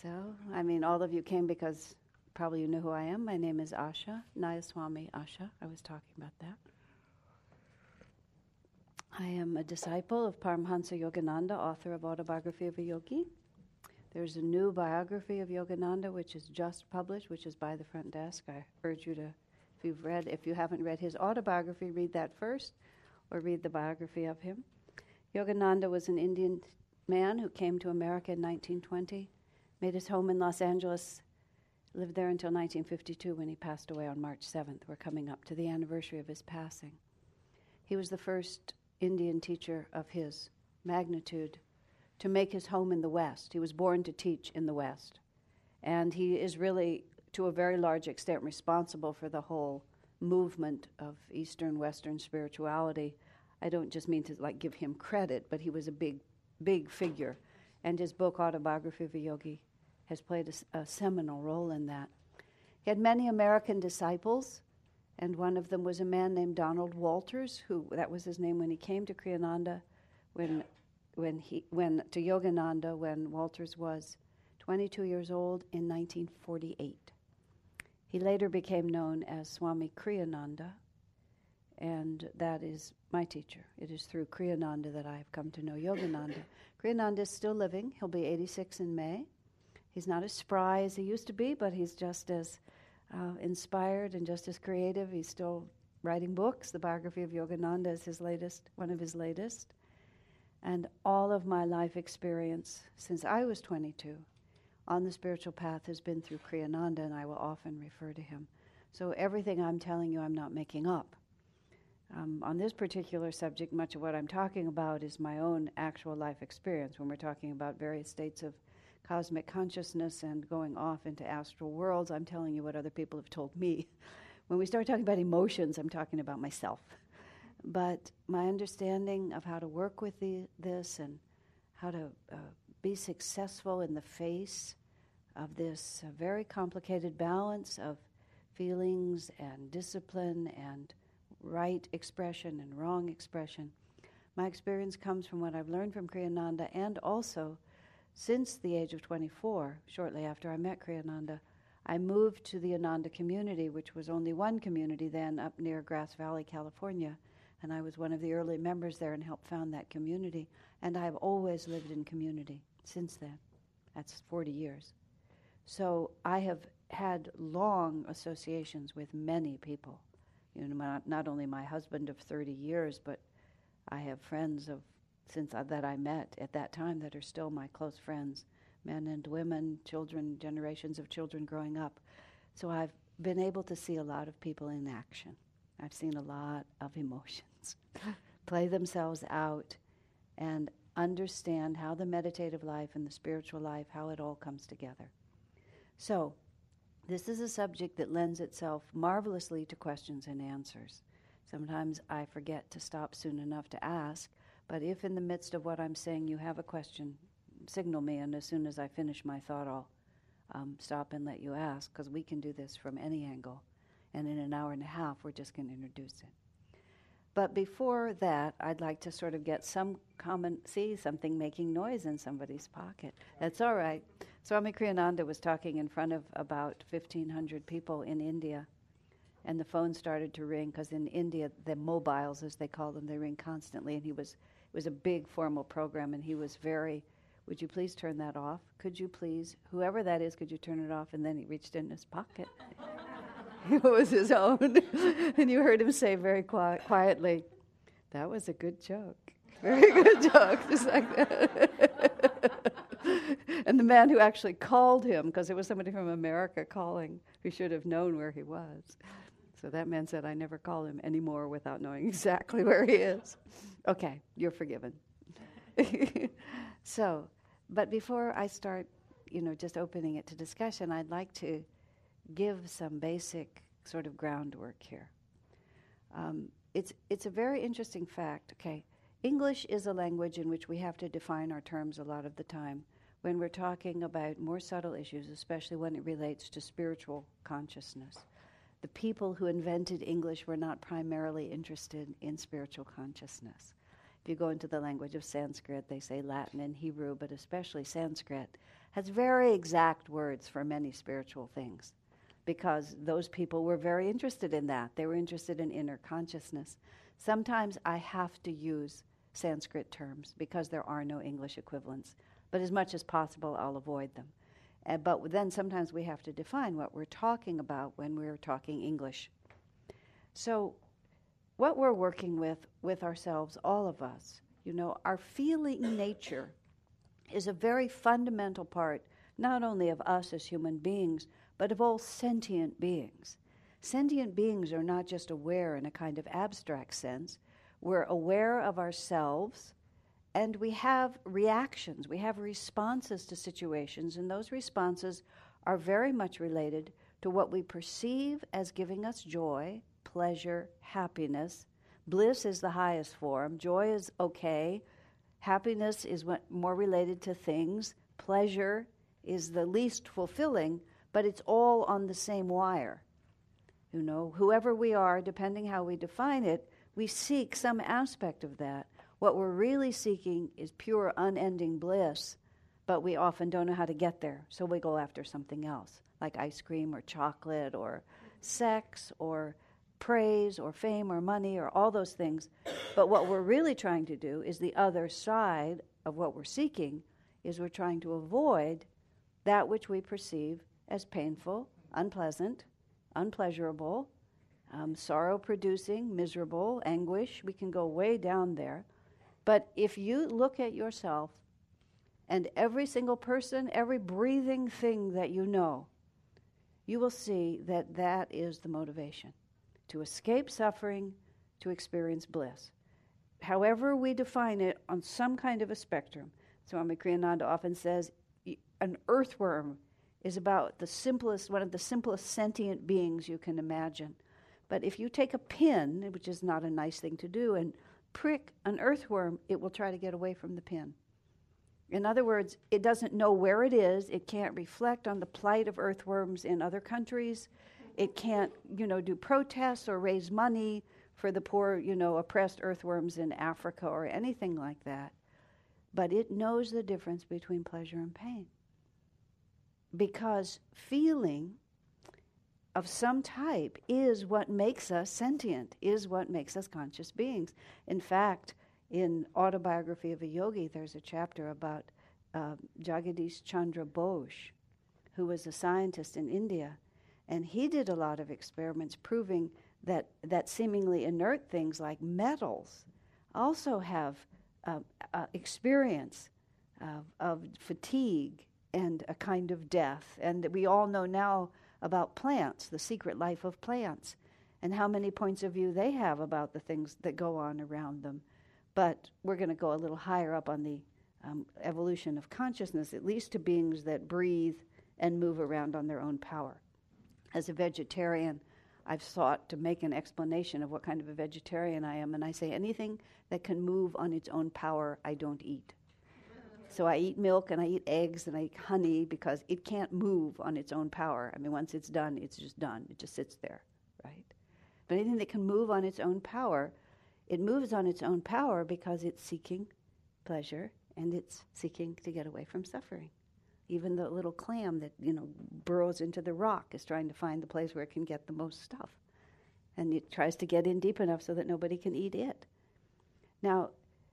So, I mean, all of you came because probably you know who I am. My name is Asha, Nayaswami Asha. I was talking about that. I am a disciple of Paramhansa Yogananda, author of Autobiography of a Yogi. There's a new biography of Yogananda which is just published, which is by the front desk. I urge you to, if you haven't read his autobiography, read that first, or read the biography of him. Yogananda was an Indian man who came to America in 1920, made his home in Los Angeles, lived there until 1952 when he passed away on March 7th. We're coming up to the anniversary of his passing. He was the first Indian teacher of his magnitude to make his home in the West. He was born to teach in the West. And he is really, to a very large extent, responsible for the whole movement of Eastern, Western spirituality. I don't just mean to give him credit, but he was a big figure. And his book, Autobiography of a Yogi, has played a seminal role in that. He had many American disciples, and one of them was a man named Donald Walters, that was his name when he came to Kriyananda, when to Yogananda when Walters was 22 years old in 1948. He later became known as Swami Kriyananda, and that is my teacher. It is through Kriyananda that I have come to know Yogananda. Kriyananda is still living. He'll be 86 in May. He's not as spry as he used to be, but he's just as inspired and just as creative. He's still writing books. The biography of Yogananda is one of his latest. And all of my life experience since I was 22 on the spiritual path has been through Kriyananda, and I will often refer to him. So everything I'm telling you, I'm not making up. On this particular subject, much of what I'm talking about is my own actual life experience when we're talking about various states of cosmic consciousness and going off into astral worlds. I'm telling you what other people have told me. When we start talking about emotions, I'm talking about myself. But my understanding of how to work with this and how to be successful in the face of this very complicated balance of feelings and discipline and right expression and wrong expression. My experience comes from what I've learned from Kriyananda, and also since the age of 24, shortly after I met Kriyananda, I moved to the Ananda community, which was only one community then up near Grass Valley, California, and I was one of the early members there and helped found that community, and I've always lived in community since then. That's 40 years. So I have had long associations with many people. Not only my husband of 30 years, but I have friends that I met at that time that are still my close friends, men and women, children, generations of children growing up. So I've been able to see a lot of people in action. I've seen a lot of emotions play themselves out and understand how the meditative life and the spiritual life, how it all comes together. So this is a subject that lends itself marvelously to questions and answers. Sometimes I forget to stop soon enough to ask, but if in the midst of what I'm saying you have a question, signal me, and as soon as I finish my thought, I'll stop and let you ask, because we can do this from any angle. And in an hour and a half, we're just going to introduce it. But before that, I'd like to sort of get something making noise in somebody's pocket. That's all right. Swami Kriyananda was talking in front of about 1,500 people in India, and the phone started to ring, because in India, the mobiles, as they call them, they ring constantly, and it was a big formal program, and he was very, would you please turn that off? Could you please, whoever that is, could you turn it off? And then he reached in his pocket. It was his own. And you heard him say very quietly, "That was a good joke." Very good joke, just like that. And the man who actually called him, because it was somebody from America calling, who should have known where he was. So that man said, "I never call him anymore without knowing exactly where he is." Okay, you're forgiven. So, but before I start, just opening it to discussion, I'd like to give some basic sort of groundwork here. It's a very interesting fact. Okay, English is a language in which we have to define our terms a lot of the time when we're talking about more subtle issues, especially when it relates to spiritual consciousness. The people who invented English were not primarily interested in spiritual consciousness. If you go into the language of Sanskrit, they say Latin and Hebrew, but especially Sanskrit, has very exact words for many spiritual things, because those people were very interested in that. They were interested in inner consciousness. Sometimes I have to use Sanskrit terms because there are no English equivalents, but as much as possible I'll avoid them. But then sometimes we have to define what we're talking about when we're talking English. So what we're working with ourselves, all of us, our feeling nature is a very fundamental part, not only of us as human beings, but of all sentient beings. Sentient beings are not just aware in a kind of abstract sense. We're aware of ourselves, and we have reactions. We have responses to situations, and those responses are very much related to what we perceive as giving us joy, pleasure, happiness. Bliss is the highest form. Joy is okay. Happiness is more related to things. Pleasure is the least fulfilling, but it's all on the same wire. Whoever we are, depending how we define it, we seek some aspect of that. What we're really seeking is pure, unending bliss, but we often don't know how to get there, so we go after something else, like ice cream or chocolate or sex or praise or fame or money or all those things. But what we're really trying to do is the other side of what we're seeking, is we're trying to avoid that which we perceive as painful, unpleasant, unpleasurable, sorrow-producing, miserable, anguish. We can go way down there. But if you look at yourself and every single person, every breathing thing that you know, you will see that that is the motivation, to escape suffering, to experience bliss. However we define it on some kind of a spectrum. Swami Kriyananda often says an earthworm is about one of the simplest sentient beings you can imagine. But if you take a pin, which is not a nice thing to do, and prick an earthworm, it will try to get away from the pin. In other words, it doesn't know where it is. It can't reflect on the plight of earthworms in other countries. It can't, do protests or raise money for the poor, oppressed earthworms in Africa or anything like that. But it knows the difference between pleasure and pain. Because feeling of some type is what makes us sentient, is what makes us conscious beings. In fact, in Autobiography of a Yogi, there's a chapter about Jagadish Chandra Bose, who was a scientist in India. And he did a lot of experiments proving that seemingly inert things like metals also have experience of fatigue and a kind of death. And we all know now about plants, the secret life of plants, and how many points of view they have about the things that go on around them. But we're going to go a little higher up on the evolution of consciousness, at least to beings that breathe and move around on their own power. As a vegetarian, I've sought to make an explanation of what kind of a vegetarian I am, and I say anything that can move on its own power, I don't eat. So I eat milk and I eat eggs and I eat honey because it can't move on its own power. I mean, once it's done, it's just done. It just sits there, right? But anything that can move on its own power, it moves on its own power because it's seeking pleasure and it's seeking to get away from suffering. Even the little clam that, burrows into the rock is trying to find the place where it can get the most stuff. And it tries to get in deep enough so that nobody can eat it. Now,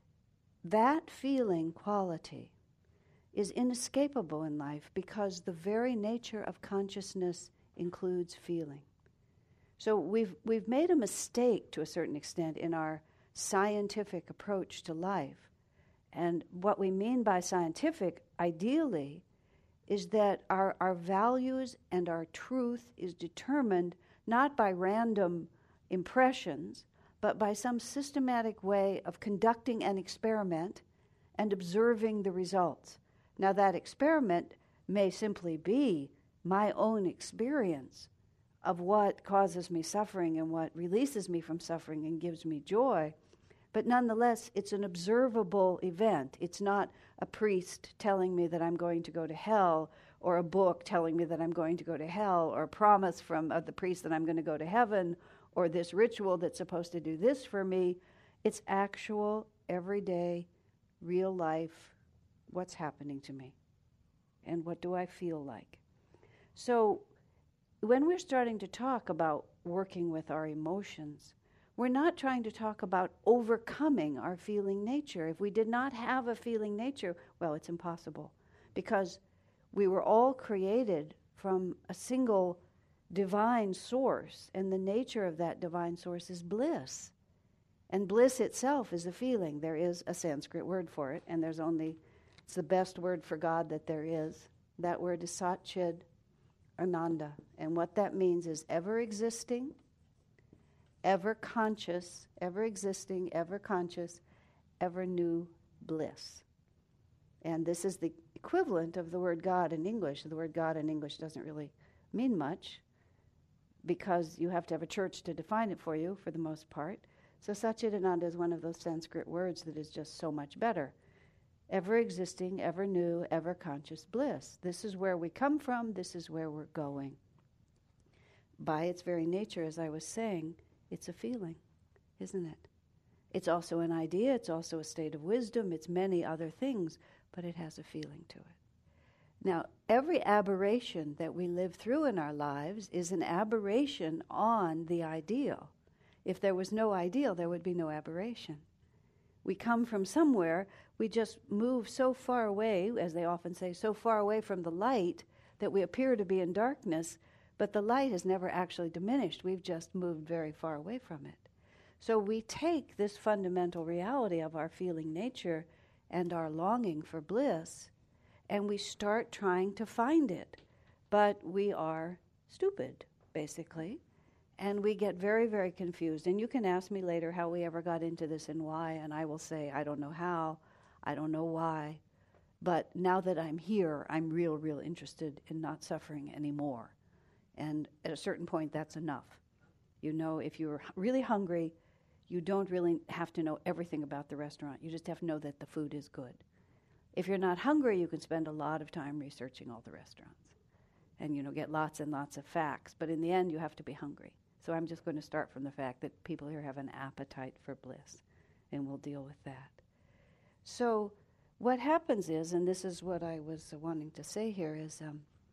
that feeling quality is inescapable in life because the very nature of consciousness includes feeling. So we've made a mistake to a certain extent in our scientific approach to life. And what we mean by scientific, ideally, is that our values and our truth is determined not by random impressions, but by some systematic way of conducting an experiment and observing the results. Now, that experiment may simply be my own experience of what causes me suffering and what releases me from suffering and gives me joy, but nonetheless, it's an observable event. It's not a priest telling me that I'm going to go to hell, or a book telling me that I'm going to go to hell, or a promise from the priest that I'm going to go to heaven, or this ritual that's supposed to do this for me. It's actual, everyday, real life, what's happening to me. and what do I feel like? So when we're starting to talk about working with our emotions, we're not trying to talk about overcoming our feeling nature. If we did not have a feeling nature, well, it's impossible, because we were all created from a single divine source, and the nature of that divine source is bliss. And bliss itself is a feeling. There is a Sanskrit word for it, and it's the best word for God that there is. That word is Sat Chid Ananda. And what that means is ever existing, ever conscious, ever existing, ever conscious, ever new bliss. And this is the equivalent of the word God in English. The word God in English doesn't really mean much, because you have to have a church to define it for you, for the most part. So Satchidananda is one of those Sanskrit words that is just so much better. Ever existing, ever new, ever conscious bliss. This is where we come from. This is where we're going. By its very nature, as I was saying, it's a feeling, isn't it? It's also an idea. It's also a state of wisdom. It's many other things, but it has a feeling to it. Now, every aberration that we live through in our lives is an aberration on the ideal. If there was no ideal, there would be no aberration. We come from somewhere, we just move so far away, as they often say, so far away from the light that we appear to be in darkness, but the light has never actually diminished. We've just moved very far away from it. So we take this fundamental reality of our feeling nature and our longing for bliss, and we start trying to find it. But we are stupid, basically, and we get very, very confused. And you can ask me later how we ever got into this and why, and I will say, I don't know how, I don't know why, but now that I'm here, I'm real interested in not suffering anymore. And at a certain point, that's enough. You know, if you're really hungry, you don't really have to know everything about the restaurant. You just have to know that the food is good. If you're not hungry, you can spend a lot of time researching all the restaurants and, get lots and lots of facts. But in the end, you have to be hungry. So I'm just going to start from the fact that people here have an appetite for bliss, and we'll deal with that. So what happens is, and this is what I was wanting to say here, is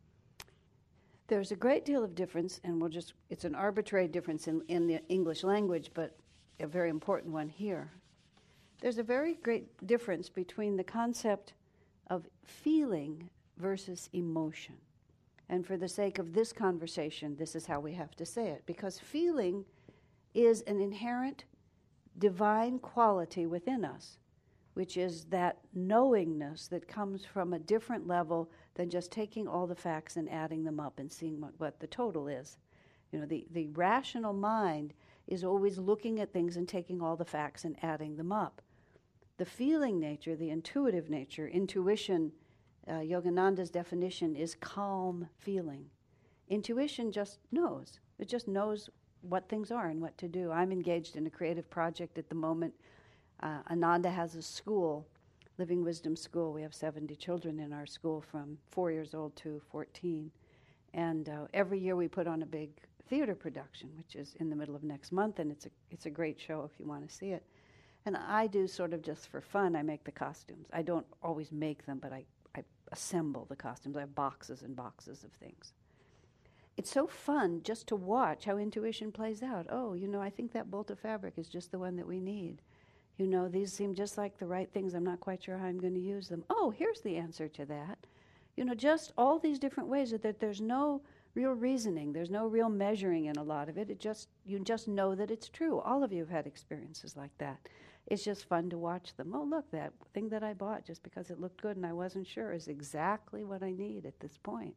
there's a great deal of difference, and it's an arbitrary difference in the English language, but a very important one here. There's a very great difference between the concept of feeling versus emotion. And for the sake of this conversation, this is how we have to say it. Because feeling is an inherent divine quality within us, which is that knowingness that comes from a different level than just taking all the facts and adding them up and seeing what the total is. The rational mind is always looking at things and taking all the facts and adding them up. The feeling nature, the intuitive nature, intuition, Yogananda's definition is calm feeling. Intuition just knows. It just knows what things are and what to do. I'm engaged in a creative project at the moment. Ananda has a school, Living Wisdom School. We have 70 children in our school from 4 years old to 14. And every year we put on a big theater production, which is in the middle of next month, and it's a great show if you want to see it. And I do sort of just for fun, I make the costumes. I don't always make them, but I assemble the costumes. I have boxes and boxes of things. It's so fun just to watch how intuition plays out. Oh, I think that bolt of fabric is just the one that we need. These seem just like the right things. I'm not quite sure how I'm going to use them. Oh, here's the answer to that. Just all these different ways that there's no real reasoning. There's no real measuring in a lot of it. You just know that it's true. All of you have had experiences like that. It's just fun to watch them. Oh, look, that thing that I bought just because it looked good and I wasn't sure is exactly what I need at this point.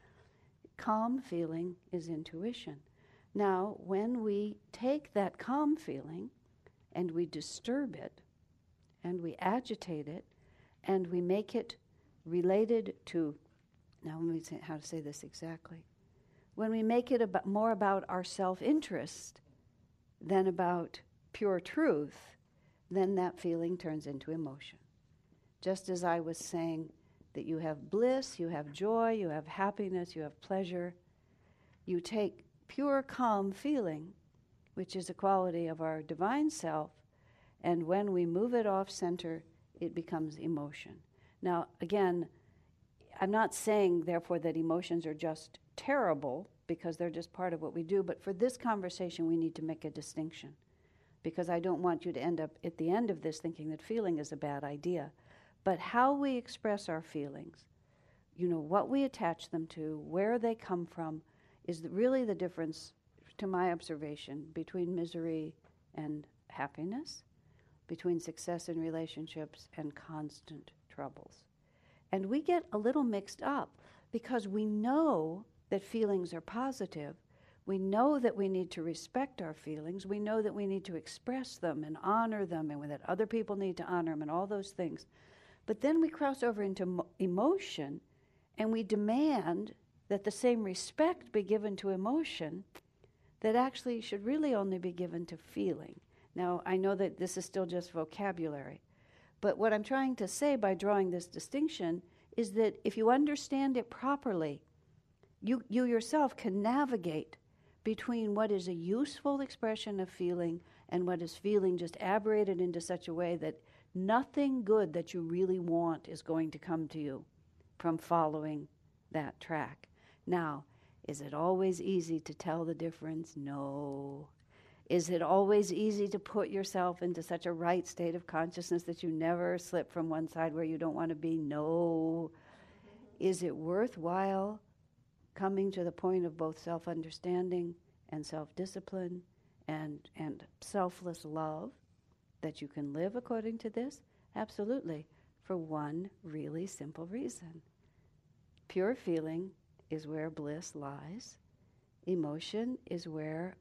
Calm feeling is intuition. Now, when we take that calm feeling and we disturb it and we agitate it and we make it related to, now let me say how to say this exactly. When we make it more about our self-interest than about pure truth, then that feeling turns into emotion. Just as I was saying that you have bliss, you have joy, you have happiness, you have pleasure, you take pure calm feeling, which is a quality of our divine self, and when we move it off center, it becomes emotion. Now, again, I'm not saying, therefore, that emotions are just terrible, because they're just part of what we do. But for this conversation, we need to make a distinction, because I don't want you to end up at the end of this thinking that feeling is a bad idea. But how we express our feelings, what we attach them to, where they come from, is really the difference, to my observation, between misery and happiness, between success in relationships and constant troubles. And we get a little mixed up because we know that feelings are positive. We know that we need to respect our feelings. We know that we need to express them and honor them, and that other people need to honor them, and all those things. But then we cross over into emotion, and we demand that the same respect be given to emotion that actually should really only be given to feeling. Now, I know that this is still just vocabulary, but what I'm trying to say by drawing this distinction is that if you understand it properly, you yourself can navigate between what is a useful expression of feeling and what is feeling just aberrated into such a way that nothing good that you really want is going to come to you from following that track. Now, is it always easy to tell the difference? No. Is it always easy to put yourself into such a right state of consciousness that you never slip from one side where you don't want to be? No. Is it worthwhile coming to the point of both self-understanding and self-discipline and selfless love, that you can live according to this? Absolutely. For one really simple reason. Pure feeling is where bliss lies. Emotion is where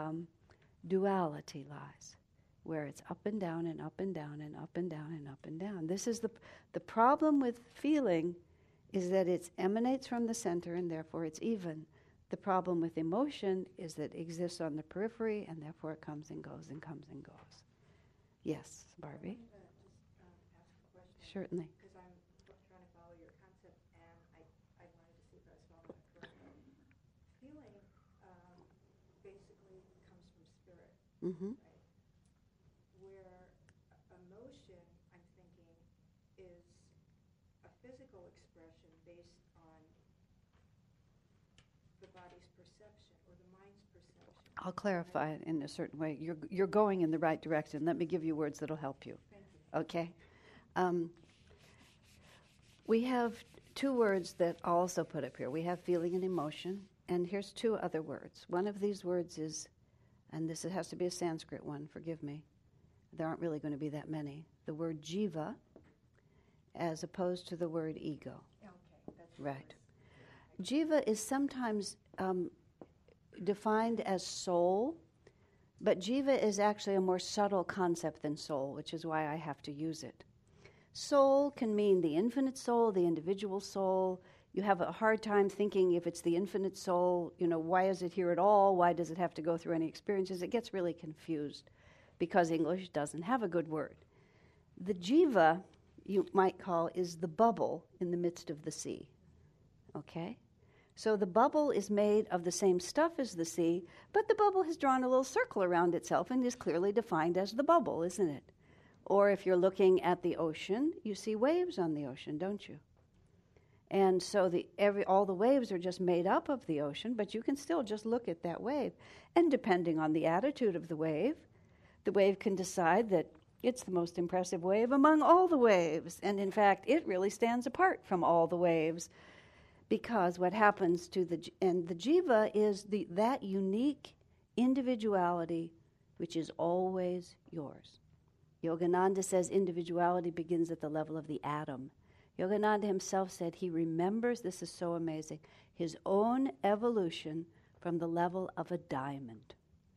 duality lies, where it's up and down and up and down and up and down and up and down. This is the problem with feeling, is that it emanates from the center and therefore it's even. The problem with emotion is that it exists on the periphery and therefore it comes and goes and comes and goes. Yes, Barbie? Ask a question. Certainly. Because I'm trying to follow your concept, and I wanted to see if I was following it correctly. Feeling basically comes from spirit, Mm-hmm. right? Where emotion, I'm thinking, is a physical expression based on the body's perception or the mind's perception. I'll clarify it in a certain way. You're going in the right direction. Let me give you words that'll help you. Thank you. Okay? We have two words that I'll also put up here. We have feeling and emotion, and here's two other words. One of these words is, and this has to be a Sanskrit one, forgive me. There aren't really going to be that many. The word jiva, as opposed to the word ego. Okay, that's Right. Jiva is sometimes defined as soul, but jiva is actually a more subtle concept than soul, which is why I have to use it. Soul can mean the infinite soul, the individual soul. You have a hard time thinking if it's the infinite soul, why is it here at all? Why does it have to go through any experiences? It gets really confused because English doesn't have a good word. The jiva, you might call, is the bubble in the midst of the sea. Okay? So the bubble is made of the same stuff as the sea, but the bubble has drawn a little circle around itself and is clearly defined as the bubble, isn't it? Or if you're looking at the ocean, you see waves on the ocean, don't you? And so all the waves are just made up of the ocean, but you can still just look at that wave. And depending on the attitude of the wave can decide that it's the most impressive wave among all the waves. And in fact, it really stands apart from all the waves, because what happens to the jiva is that unique individuality which is always yours. Yogananda says individuality begins at the level of the atom. Yogananda himself said he remembers, this is so amazing, his own evolution from the level of a diamond.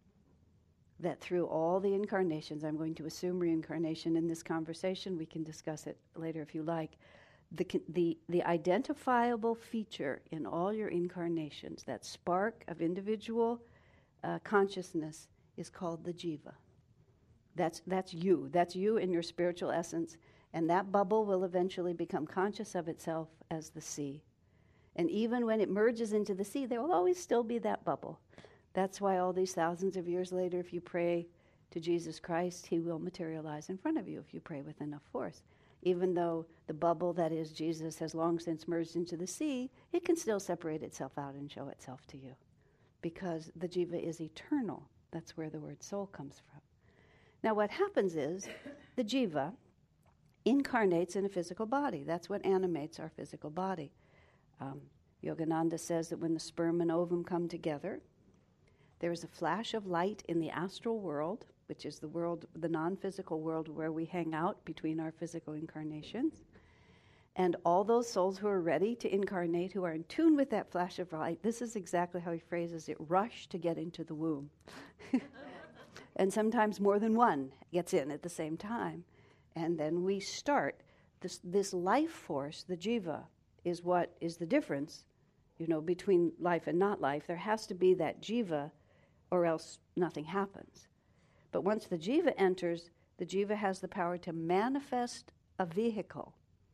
That through all the incarnations, I'm going to assume reincarnation in this conversation, we can discuss it later if you like, the identifiable feature in all your incarnations, that spark of individual consciousness, is called the jiva. That's you. That's you in your spiritual essence. And that bubble will eventually become conscious of itself as the sea. And even when it merges into the sea, there will always still be that bubble. That's why all these thousands of years later, if you pray to Jesus Christ, he will materialize in front of you if you pray with enough force. Even though the bubble that is Jesus has long since merged into the sea, it can still separate itself out and show itself to you, because the jiva is eternal. That's where the word soul comes from. Now what happens is the jiva incarnates in a physical body. That's what animates our physical body. Yogananda says that when the sperm and ovum come together, there is a flash of light in the astral world, which is the world, the non-physical world where we hang out between our physical incarnations. And all those souls who are ready to incarnate, who are in tune with that flash of light, this is exactly how he phrases it, rush to get into the womb. And sometimes more than one gets in at the same time. And then we start. This life force, the jiva, is what is the difference, between life and not life. There has to be that jiva, or else nothing happens. But once the jiva enters, the jiva has the power to manifest a vehicle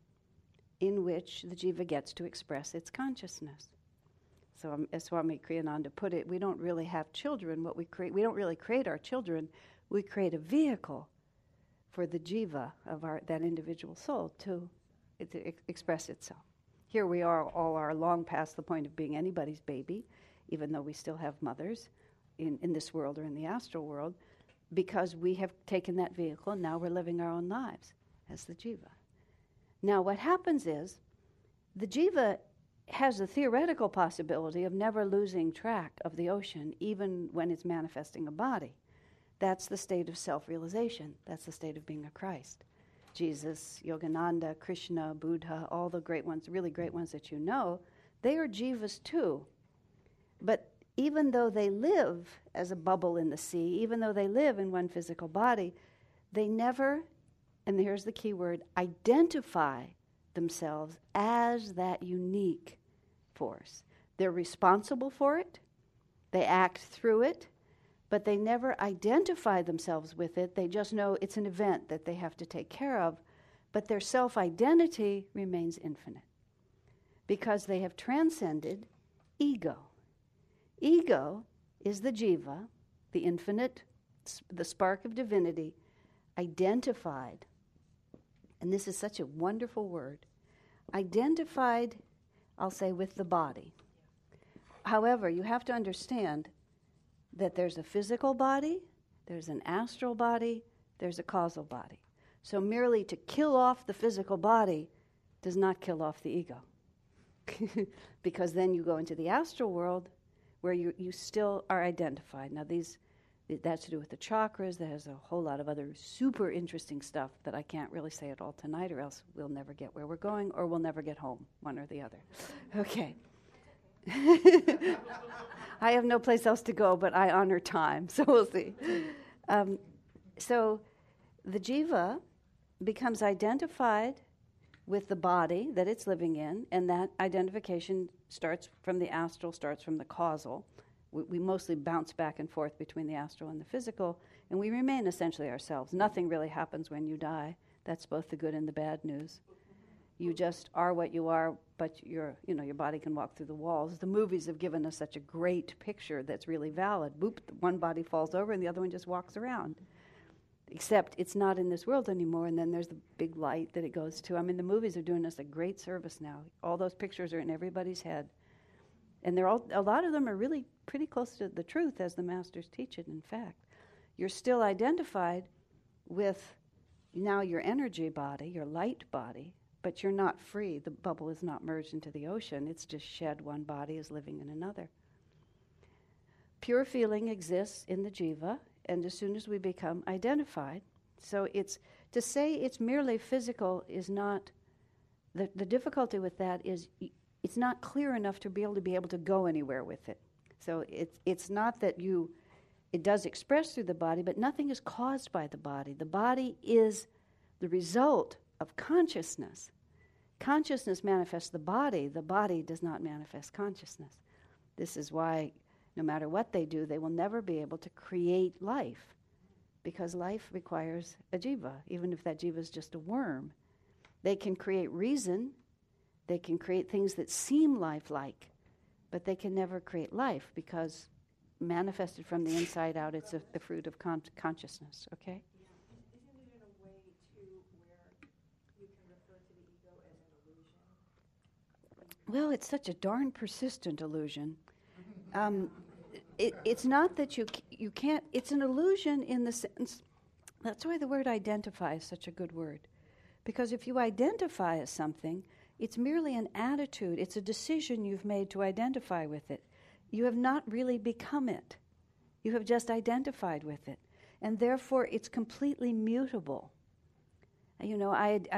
in which the jiva gets to express its consciousness. So as Swami Kriyananda put it, we don't really have children. We don't really create our children. We create a vehicle for the jiva of that individual soul to express itself. Here we are long past the point of being anybody's baby, even though we still have mothers in this world or in the astral world, because we have taken that vehicle and now we're living our own lives as the jiva. Now what happens is the jiva has the theoretical possibility of never losing track of the ocean, even when it's manifesting a body. That's the state of self-realization. That's the state of being a Christ. Jesus, Yogananda, Krishna, Buddha, all the great ones, really great ones that you know, they are jivas too. But even though they live as a bubble in the sea, even though they live in one physical body, they never, and here's the key word, identify themselves as that unique force. They're responsible for it, they act through it, but they never identify themselves with it. They just know it's an event that they have to take care of, but their self-identity remains infinite because they have transcended ego. Ego is the jiva, the infinite, the spark of divinity, identified, and this is such a wonderful word, identified, I'll say, with the body. However, you have to understand that there's a physical body, there's an astral body, there's a causal body. So merely to kill off the physical body does not kill off the ego. Because then you go into the astral world where you still are identified. Now that's to do with the chakras. There's a whole lot of other super interesting stuff that I can't really say it all tonight, or else we'll never get where we're going, or we'll never get home, one or the other. Okay. I have no place else to go, but I honor time, so we'll see. So the jiva becomes identified with the body that it's living in, and that identification starts from the astral, starts from the causal. We mostly bounce back and forth between the astral and the physical, and we remain essentially ourselves. Nothing really happens when you die. That's both the good and the bad news. You just are what you are, but your body can walk through the walls. The movies have given us such a great picture that's really valid. Boop, one body falls over and the other one just walks around. Except it's not in this world anymore, and then there's the big light that it goes to. I mean, the movies are doing us a great service now. All those pictures are in everybody's head. And a lot of them are really pretty close to the truth, as the masters teach it, in fact. You're still identified with now your energy body, your light body, but you're not free. The bubble is not merged into the ocean. It's just shed. One body is living in another. Pure feeling exists in the jiva, and as soon as we become identified, so to say it's merely physical is not, the difficulty with that is it's not clear enough to be able to go anywhere with it. So it's not that it does express through the body, but nothing is caused by the body. The body is the result of consciousness. Consciousness manifests the body does not manifest consciousness. This is why no matter what they do, they will never be able to create life, because life requires a jiva, even if that jiva is just a worm. They can create reason, they can create things that seem lifelike, but they can never create life, because manifested from the inside out, it's the fruit of consciousness, okay? Isn't it in a way, too, where you can Well, it's such a darn persistent illusion. It's not that you can't, it's an illusion in the sense, that's why the word identify is such a good word. Because if you identify as something, it's merely an attitude, it's a decision you've made to identify with it. You have not really become it. You have just identified with it. And therefore, it's completely mutable. You know,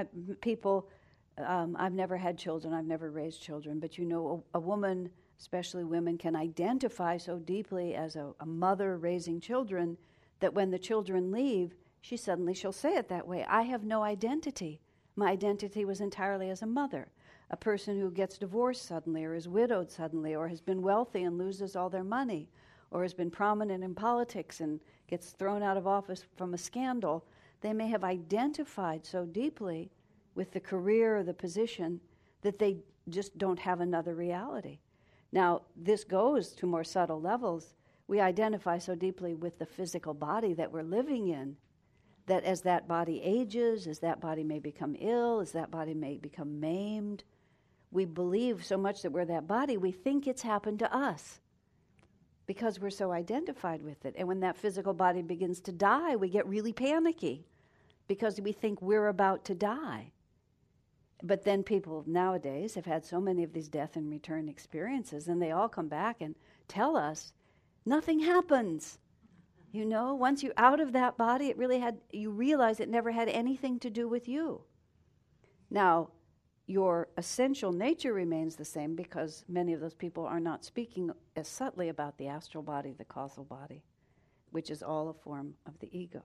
I've never had children, I've never raised children, but you know, a woman, especially women, can identify so deeply as a mother raising children that when the children leave, she'll say it that way. I have no identity. My identity was entirely as a mother. A person who gets divorced suddenly, or is widowed suddenly, or has been wealthy and loses all their money, or has been prominent in politics and gets thrown out of office from a scandal, they may have identified so deeply with the career or the position that they just don't have another reality. Now, this goes to more subtle levels. We identify so deeply with the physical body that we're living in that as that body ages, as that body may become ill, as that body may become maimed, we believe so much that we're that body, we think it's happened to us because we're so identified with it. And when that physical body begins to die, we get really panicky because we think we're about to die. But then people nowadays have had so many of these death and return experiences, and they all come back and tell us nothing happens. You know, once you're out of that body, you realize it never had anything to do with you. Now, your essential nature remains the same because many of those people are not speaking as subtly about the astral body, the causal body, which is all a form of the ego.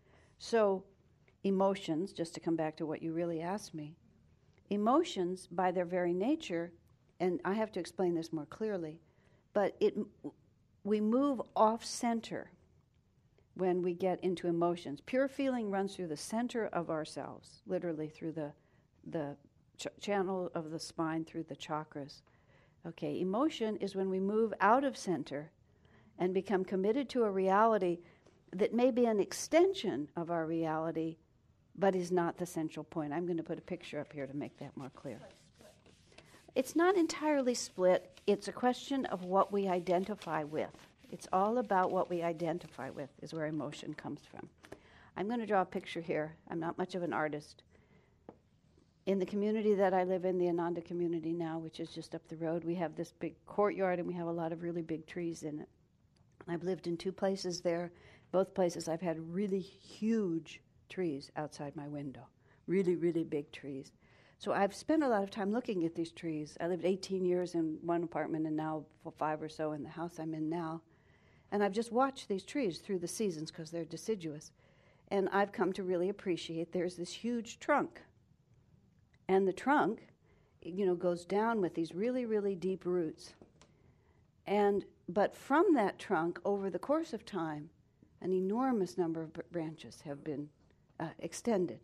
So, emotions, just to come back to what you really asked me, emotions, by their very nature, and I have to explain this more clearly, but we move off-center when we get into emotions. Pure feeling runs through the center of ourselves, literally through the channel of the spine, through the chakras. Okay, emotion is when we move out of center and become committed to a reality that may be an extension of our reality, but is not the central point. I'm going to put a picture up here to make that more clear. It's not entirely split. It's a question of what we identify with. It's all about what we identify with is where emotion comes from. I'm going to draw a picture here. I'm not much of an artist. In the community that I live in, the Ananda community now, which is just up the road, we have this big courtyard and we have a lot of really big trees in it. I've lived in two places there. Both places I've had really huge trees outside my window. Really, really big trees. So I've spent a lot of time looking at these trees. I lived 18 years in one apartment and now for 5 or so in the house I'm in now. And I've just watched these trees through the seasons because they're deciduous. And I've come to really appreciate there's this huge trunk. And the trunk, goes down with these really, really deep roots. But from that trunk, over the course of time, an enormous number of branches have been extended.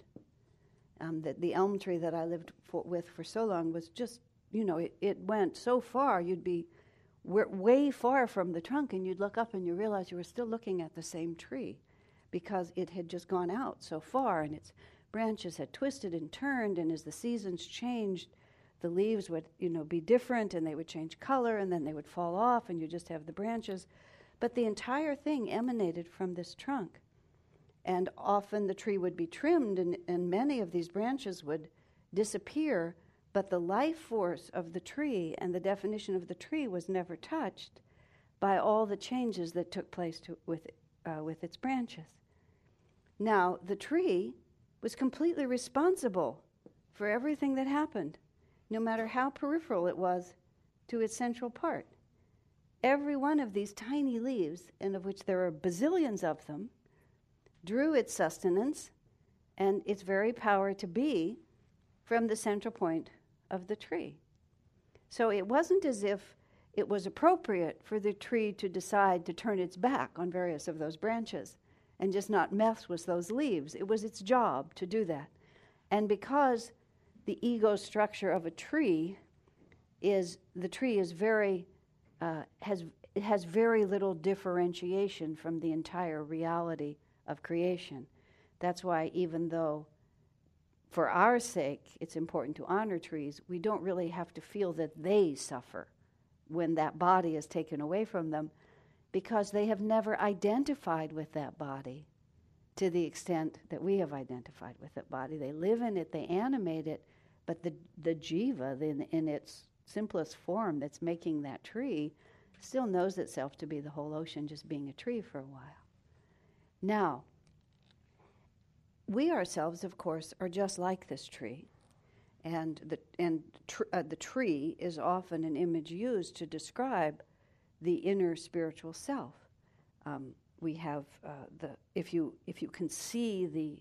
The elm tree that I lived with for so long was just, it went so far, you'd be way far from the trunk, and you'd look up and you realize you were still looking at the same tree because it had just gone out so far, and its branches had twisted and turned, and as the seasons changed, the leaves would, be different, and they would change color, and then they would fall off, and you just have the branches. But the entire thing emanated from this trunk. And often the tree would be trimmed, and many of these branches would disappear, but the life force of the tree and the definition of the tree was never touched by all the changes that took place with its branches. Now, the tree was completely responsible for everything that happened, no matter how peripheral it was to its central part. Every one of these tiny leaves, and of which there are bazillions of them, drew its sustenance and its very power to be from the central point of the tree. So it wasn't as if it was appropriate for the tree to decide to turn its back on various of those branches and just not mess with those leaves. It was its job to do that. And because the ego structure of a tree is very has very little differentiation from the entire reality of creation. That's why even though for our sake, it's important to honor trees. We don't really have to feel that they suffer when that body is taken away from them, because they have never identified with that body to the extent that we have identified with that body. They live in it, they animate it, but the jiva, in its simplest form that's making that tree, still knows itself to be the whole ocean, just being a tree for a while. Now, we ourselves, of course, are just like this tree. And the tree is often an image used to describe the inner spiritual self. We have if you can see the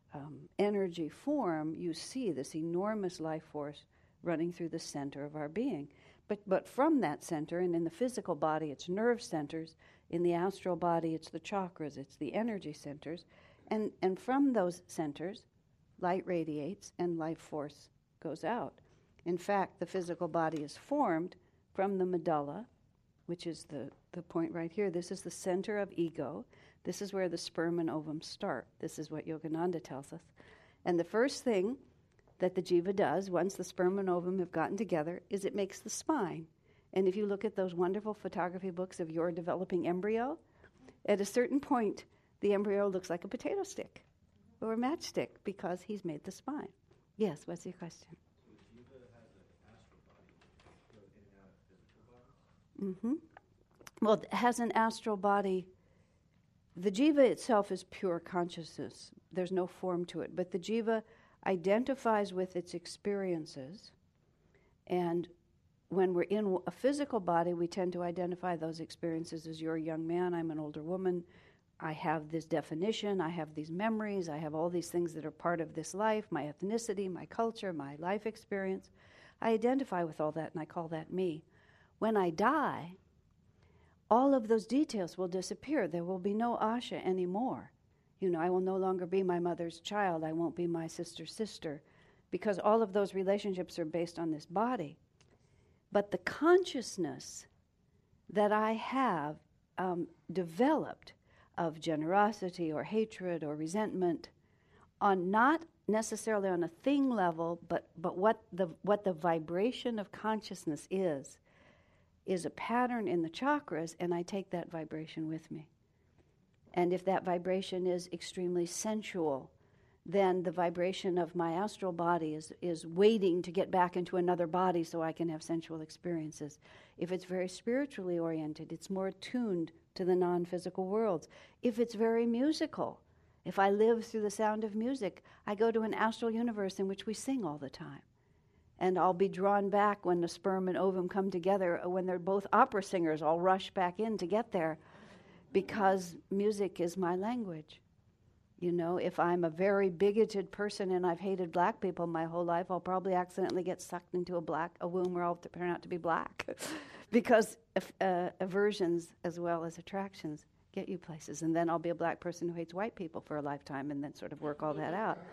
energy form, you see this enormous life force running through the center of our being. But from that center, and in the physical body, it's nerve centers. In the astral body, it's the chakras. It's the energy centers. And from those centers, light radiates and life force goes out. In fact, the physical body is formed from the medulla, which is the point right here. This is the center of ego. This is where the sperm and ovum start. This is what Yogananda tells us. And the first thing that the jiva does, once the sperm and ovum have gotten together, is it makes the spine. And if you look at those wonderful photography books of your developing embryo, at a certain point, the embryo looks like a potato stick or a matchstick because he's made the spine. Yes, what's your question? So jiva has an astral body, goes in and out of physical bodies? Mm-hmm. Well, it has an astral body. The jiva itself is pure consciousness. There's no form to it. But the jiva identifies with its experiences. And when we're in a physical body, we tend to identify those experiences as you're a young man, I'm an older woman, I have this definition, I have these memories, I have all these things that are part of this life, my ethnicity, my culture, my life experience. I identify with all that and I call that me. When I die, all of those details will disappear. There will be no Asha anymore. I will no longer be my mother's child. I won't be my sister's sister, because all of those relationships are based on this body. But the consciousness that I have developed of generosity or hatred or resentment, on not necessarily on a thing level, but what the vibration of consciousness is a pattern in the chakras, and I take that vibration with me. And if that vibration is extremely sensual, then the vibration of my astral body is waiting to get back into another body so I can have sensual experiences. If it's very spiritually oriented, it's more attuned to the non-physical worlds. If it's very musical, if I live through the sound of music, I go to an astral universe in which we sing all the time. And I'll be drawn back when the sperm and ovum come together, when they're both opera singers, I'll rush back in to get there, because music is my language. If I'm a very bigoted person and I've hated black people my whole life, I'll probably accidentally get sucked into a womb where I'll turn out to be black. Because aversions as well as attractions get you places. And then I'll be a black person who hates white people for a lifetime and then sort of work all that out.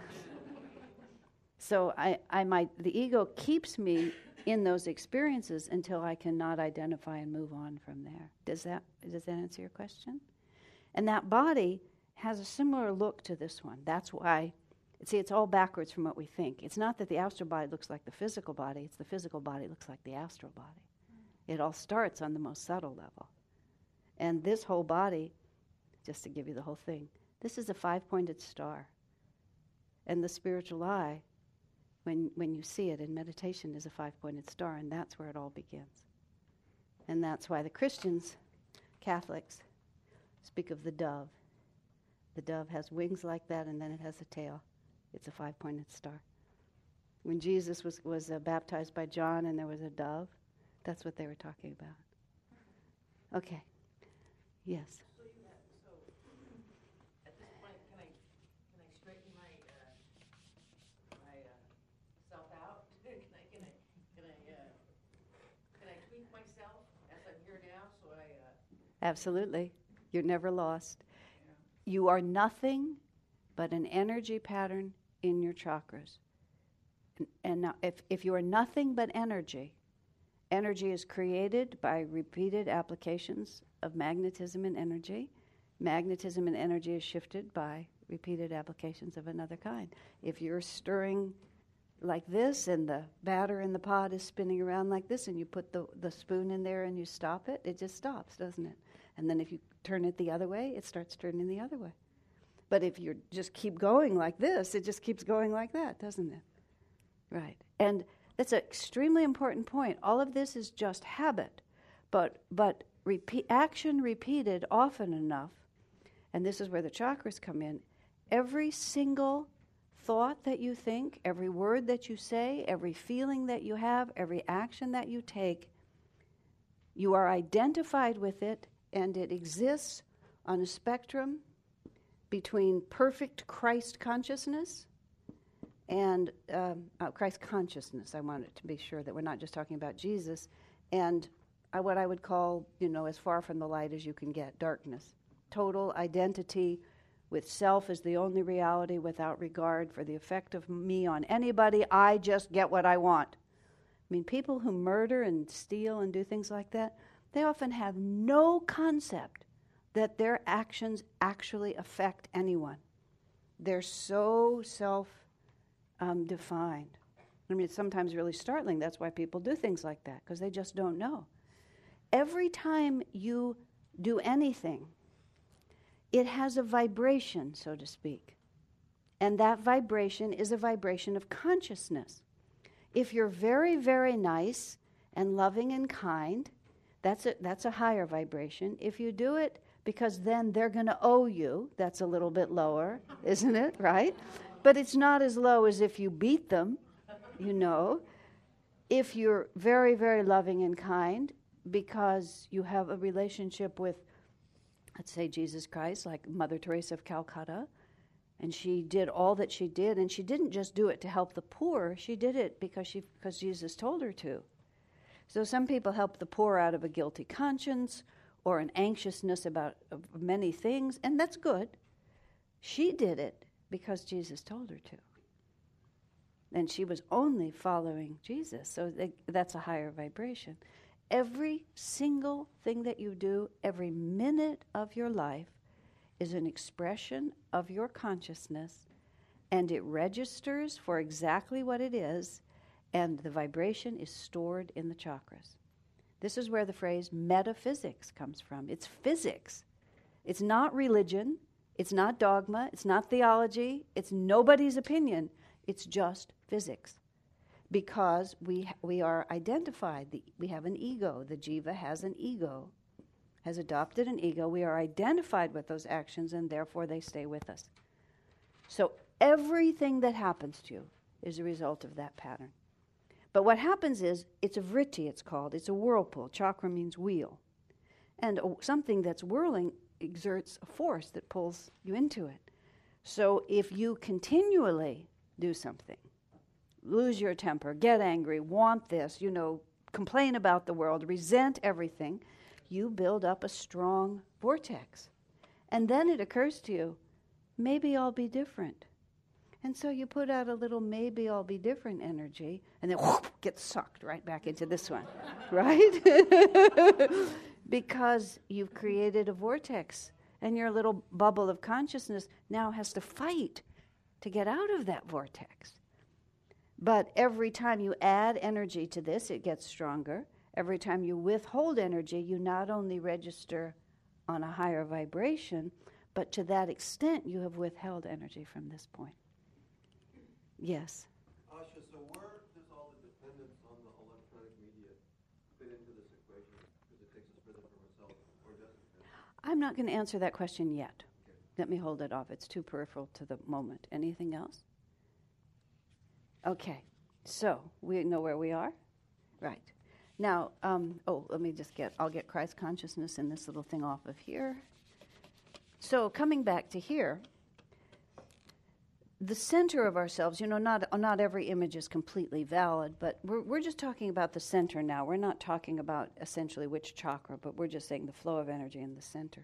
So the ego keeps me in those experiences until I cannot identify and move on from there. Does that answer your question? And that body has a similar look to this one. That's why, it's all backwards from what we think. It's not that the astral body looks like the physical body, it's the physical body looks like the astral body. It all starts on the most subtle level. And this whole body, just to give you the whole thing, this is a 5-pointed star. And the spiritual eye, when you see it in meditation, is a 5-pointed star, and that's where it all begins. And that's why the Christians, Catholics, speak of the dove. The dove has wings like that, and then it has a tail. It's a 5-pointed star. When Jesus was baptized by John and there was a dove, that's what they were talking about. Okay. Yes. So at this point, can I straighten my self out? Can I tweak myself as I'm here now? So Absolutely. You're never lost. You are nothing but an energy pattern in your chakras. And now, if you are nothing but energy is created by repeated applications of magnetism and energy. Magnetism and energy is shifted by repeated applications of another kind. If you're stirring like this and the batter in the pot is spinning around like this and you put the spoon in there and you stop it, it just stops, doesn't it? And then if you turn it the other way, it starts turning the other way. But if you just keep going like this, it just keeps going like that, doesn't it? Right. And that's an extremely important point. All of this is just habit. But action repeated often enough, and this is where the chakras come in, every single thought that you think, every word that you say, every feeling that you have, every action that you take, you are identified with it, and it exists on a spectrum between perfect Christ consciousness and Christ consciousness. I want it to be sure that we're not just talking about Jesus, and what I would call, as far from the light as you can get, darkness. Total identity with self as the only reality without regard for the effect of me on anybody. I just get what I want. I mean, people who murder and steal and do things like that, they often have no concept that their actions actually affect anyone. They're so self-defined. I mean, it's sometimes really startling. That's why people do things like that, because they just don't know. Every time you do anything, it has a vibration, so to speak. And that vibration is a vibration of consciousness. If you're very, very nice and loving and kind, that's a higher vibration. If you do it because then they're going to owe you, that's a little bit lower, isn't it? Right? But it's not as low as if you beat them, If you're very, very loving and kind because you have a relationship with, let's say, Jesus Christ, like Mother Teresa of Calcutta, and she did all that she did, and she didn't just do it to help the poor, she did it because Jesus told her to. So some people help the poor out of a guilty conscience or an anxiousness about many things, and that's good. She did it because Jesus told her to. And she was only following Jesus, so that's a higher vibration. Every single thing that you do, every minute of your life, is an expression of your consciousness, and it registers for exactly what it is, and the vibration is stored in the chakras. This is where the phrase metaphysics comes from. It's physics. It's not religion. It's not dogma. It's not theology. It's nobody's opinion. It's just physics. Because we are identified. We have an ego. The jiva has an ego, has adopted an ego. We are identified with those actions, and therefore they stay with us. So everything that happens to you is a result of that pattern. But what happens is, it's a vritti, it's called. It's a whirlpool. Chakra means wheel. And something that's whirling exerts a force that pulls you into it. So if you continually do something, lose your temper, get angry, want this, complain about the world, resent everything, you build up a strong vortex. And then it occurs to you, maybe I'll be different. And so you put out a little maybe I'll be different energy, and then whoop, gets sucked right back into this one, right? Because you've created a vortex, and your little bubble of consciousness now has to fight to get out of that vortex. But every time you add energy to this, it gets stronger. Every time you withhold energy, you not only register on a higher vibration, but to that extent you have withheld energy from this point. Yes? Asha, so where does all the dependence on the electronic media fit into this equation? Because it takes us further from ourselves, or doesn't it? I'm not going to answer that question yet. Okay. Let me hold it off. It's too peripheral to the moment. Anything else? Okay. So, we know where we are? Right. Now, I'll get Christ consciousness in this little thing off of here. So, coming back to here, the center of ourselves, not every image is completely valid, but we're just talking about the center now. We're not talking about essentially which chakra, but we're just saying the flow of energy in the center.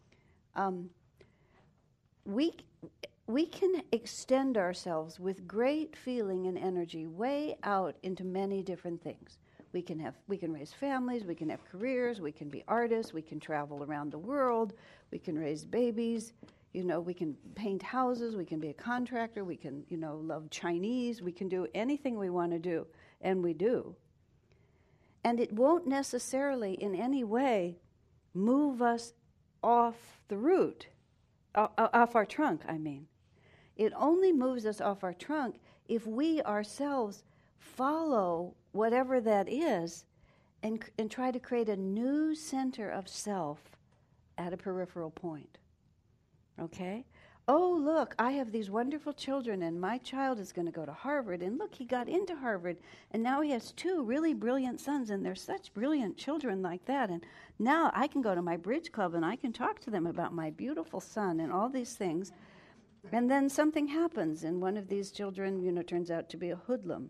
We can extend ourselves with great feeling and energy way out into many different things. We can raise families, we can have careers, we can be artists, we can travel around the world, we can raise babies. You know, we can paint houses, we can be a contractor, we can, love Chinese, we can do anything we want to do, and we do. And it won't necessarily in any way move us off the root, off our trunk, I mean. It only moves us off our trunk if we ourselves follow whatever that is and try to create a new center of self at a peripheral point. Okay? Oh, look, I have these wonderful children, and my child is going to go to Harvard, and look, he got into Harvard, and now he has 2 really brilliant sons, and they're such brilliant children like that, and now I can go to my bridge club, and I can talk to them about my beautiful son and all these things, and then something happens, and one of these children, turns out to be a hoodlum.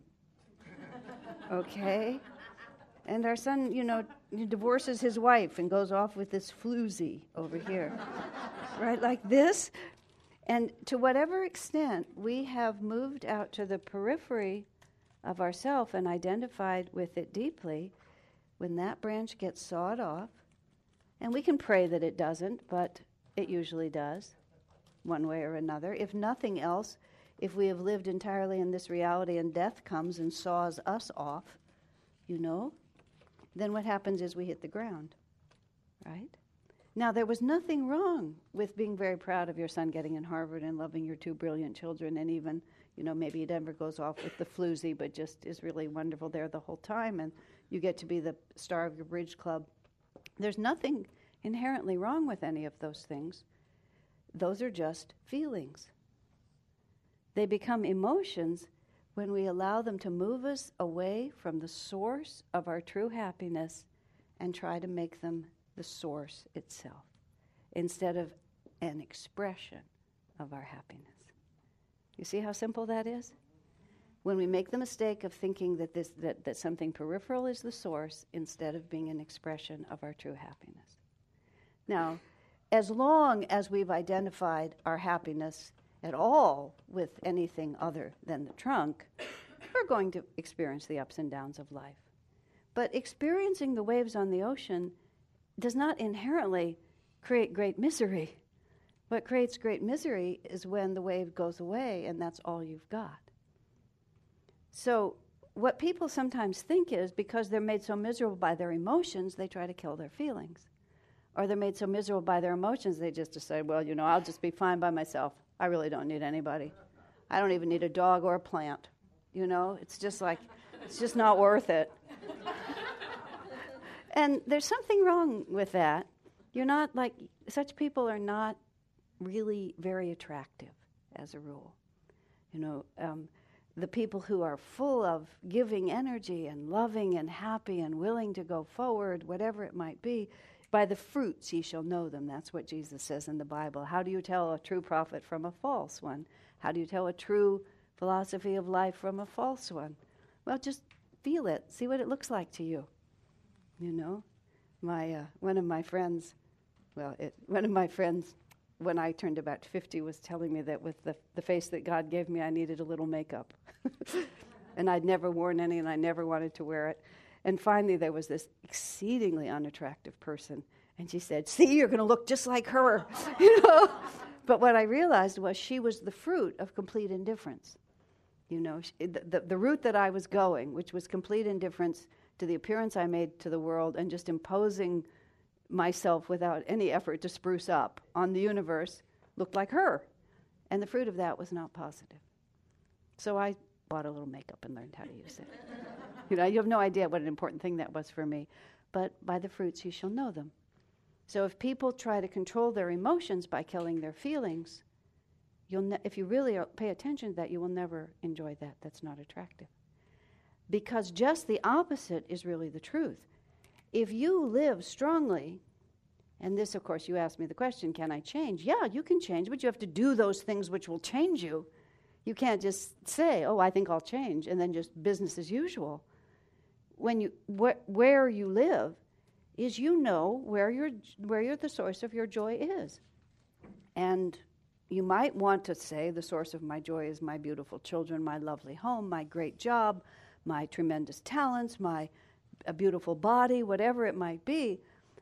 Okay? And our son, he divorces his wife and goes off with this floozy over here. Right, like this. And to whatever extent we have moved out to the periphery of ourself and identified with it deeply, when that branch gets sawed off, and we can pray that it doesn't, but it usually does, one way or another. If nothing else, if we have lived entirely in this reality and death comes and saws us off, then what happens is we hit the ground, right? Now, there was nothing wrong with being very proud of your son getting in Harvard and loving your 2 brilliant children, and even, maybe it never goes off with the floozy, but just is really wonderful there the whole time, and you get to be the star of your bridge club. There's nothing inherently wrong with any of those things. Those are just feelings. They become emotions when we allow them to move us away from the source of our true happiness and try to make them the source itself, instead of an expression of our happiness. You see how simple that is? When we make the mistake of thinking that something peripheral is the source instead of being an expression of our true happiness. Now, as long as we've identified our happiness at all with anything other than the trunk, we're going to experience the ups and downs of life. But experiencing the waves on the ocean does not inherently create great misery. What creates great misery is when the wave goes away and that's all you've got. So what people sometimes think is because they're made so miserable by their emotions, they try to kill their feelings. Or they're made so miserable by their emotions, they just decide, well, I'll just be fine by myself. I really don't need anybody. I don't even need a dog or a plant. It's just not worth it. And there's something wrong with that. Such people are not really very attractive as a rule. The people who are full of giving energy and loving and happy and willing to go forward, whatever it might be, by the fruits ye shall know them. That's what Jesus says in the Bible. How do you tell a true prophet from a false one? How do you tell a true philosophy of life from a false one? Well, just feel it. See what it looks like to you. One of my friends, when I turned about 50, was telling me that with the face that God gave me, I needed a little makeup. And I'd never worn any, and I never wanted to wear it. And finally, there was this exceedingly unattractive person, and she said, "See, you're going to look just like her," But what I realized was she was the fruit of complete indifference. The route that I was going, which was complete indifference to the appearance I made to the world and just imposing myself without any effort to spruce up on the universe, looked like her. And the fruit of that was not positive. So I bought a little makeup and learned how to use it. You have no idea what an important thing that was for me. But by the fruits you shall know them. So if people try to control their emotions by killing their feelings, if you really pay attention to that, you will never enjoy that. That's not attractive. Because just the opposite is really the truth. If you live strongly, and this, of course, you asked me the question, can I change? Yeah, you can change, but you have to do those things which will change you. You can't just say, oh, I think I'll change, and then just business as usual. Where you live is where the source of your joy is. And you might want to say the source of my joy is my beautiful children, my lovely home, my great job, my tremendous talents, a beautiful body, whatever it might be.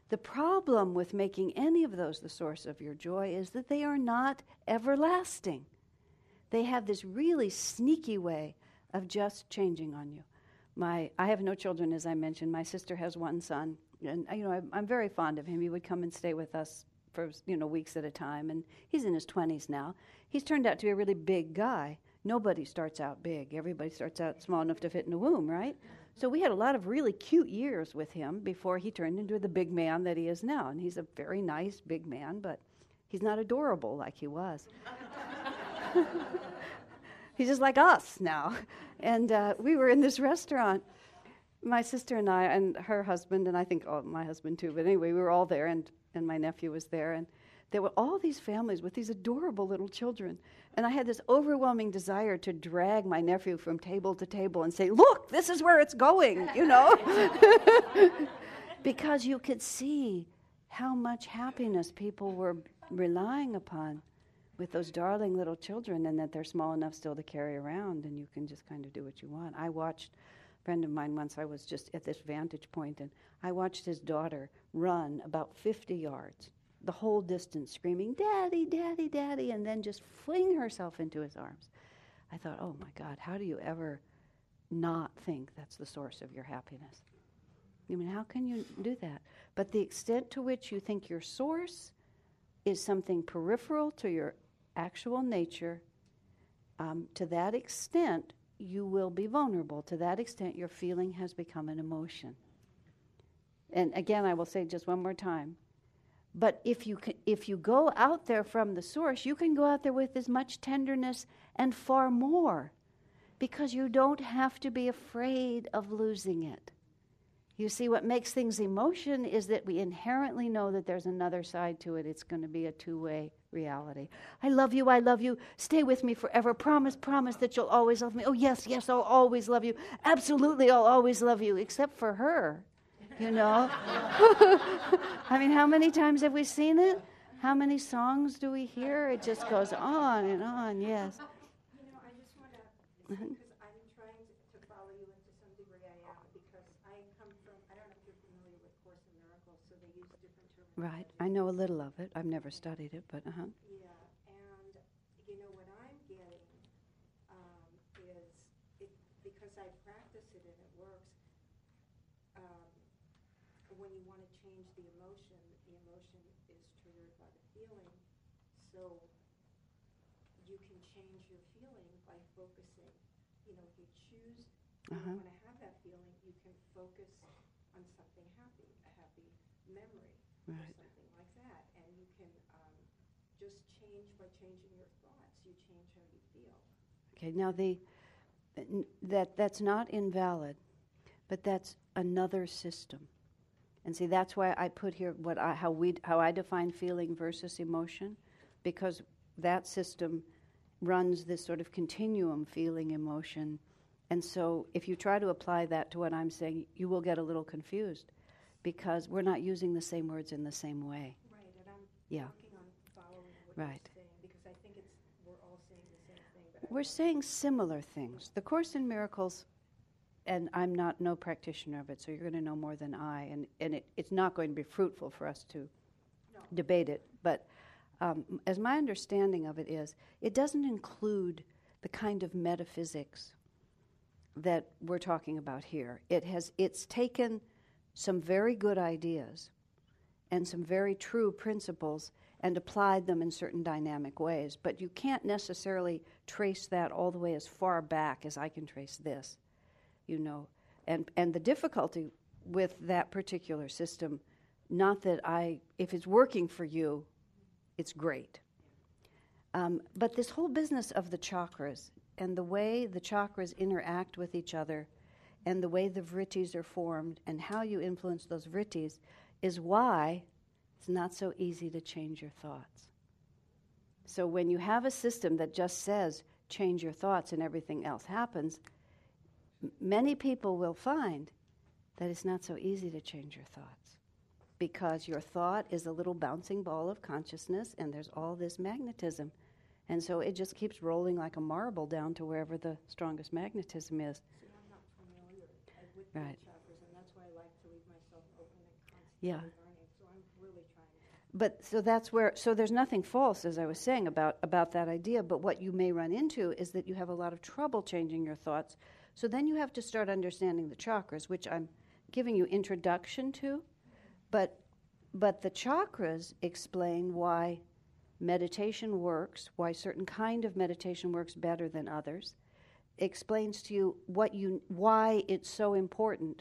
The problem with making any of those the source of your joy is that they are not everlasting. They have this really sneaky way of just changing on you. I have no children, as I mentioned. My sister has one son, and I'm very fond of him. He would come and stay with us for weeks at a time, and he's in his 20s now. He's turned out to be a really big guy. Nobody starts out big. Everybody starts out small enough to fit in a womb, right? So we had a lot of really cute years with him before he turned into the big man that he is now. And he's a very nice big man, but he's not adorable like he was. He's just like us now. And we were in this restaurant, my sister and I, and her husband, and I think my husband too, but anyway, we were all there, and my nephew was there, and there were all these families with these adorable little children. And I had this overwhelming desire to drag my nephew from table to table and say, look, this is where it's going, Because you could see how much happiness people were relying upon with those darling little children, and that they're small enough still to carry around, and you can just kind of do what you want. I watched a friend of mine once, I was just at this vantage point, and I watched his daughter run about 50 yards, the whole distance, screaming, Daddy, Daddy, Daddy, and then just fling herself into his arms. I thought, oh my God, how do you ever not think that's the source of your happiness? I mean, how can you do that? But the extent to which you think your source is something peripheral to your actual nature, to that extent, you will be vulnerable. To that extent, your feeling has become an emotion. And again, I will say just one more time, but if you go out there from the source, you can go out there with as much tenderness and far more, because you don't have to be afraid of losing it. You see, what makes things emotion is that we inherently know that there's another side to it. It's going to be a two-way reality. I love you, stay with me forever, promise that you'll always love me. Oh, yes, I'll always love you. Absolutely, I'll always love you, except for her, I mean, how many times have we seen it? How many songs do we hear? It just goes on and on, yes. I just want to, because I'm trying to follow you, and to some degree I am, because I come from, I don't know if you're familiar with Course in Miracles, so they use different terminology. Right. I know a little of it. I've never studied it, but Yeah, and what I'm getting is, because I practice it and it works, when you want to change the emotion is triggered by the feeling, so you can change your feeling by focusing. If you choose you want to have that feeling, you can focus on something happy, a happy memory, or something like that, and you can just change by changing your thoughts. You change how you feel. Okay, now that's not invalid, but that's another system. And see, that's why I put here how I define feeling versus emotion, because that system runs this sort of continuum, feeling, emotion. And so if you try to apply that to what I'm saying, you will get a little confused, because we're not using the same words in the same way. Right, and I'm working on following what you're saying, because I think we're all saying the same thing. But we're saying similar things. The Course in Miracles, and I'm no practitioner of it, so you're going to know more than I, and it's not going to be fruitful for us to debate it. But as my understanding of it is, it doesn't include the kind of metaphysics that we're talking about here. It's taken some very good ideas and some very true principles and applied them in certain dynamic ways. But you can't necessarily trace that all the way as far back as I can trace this. And the difficulty with that particular system, not that if it's working for you, it's great. But this whole business of the chakras and the way the chakras interact with each other and the way the vrittis are formed and how you influence those vrittis is why it's not so easy to change your thoughts. So when you have a system that just says change your thoughts and everything else happens, many people will find that it's not so easy to change your thoughts, because your thought is a little bouncing ball of consciousness, and there's all this magnetism. And so it just keeps rolling like a marble down to wherever the strongest magnetism is. See, I'm not familiar with the chakras, and that's why I like to leave myself open and constantly learning. So but so that's where, so there's nothing false, as I was saying, about that idea, but what you may run into is that you have a lot of trouble changing your thoughts. So then you have to start understanding the chakras, which I'm giving you introduction to, but the chakras explain why meditation works, why certain kind of meditation works better than others, explains to you why it's so important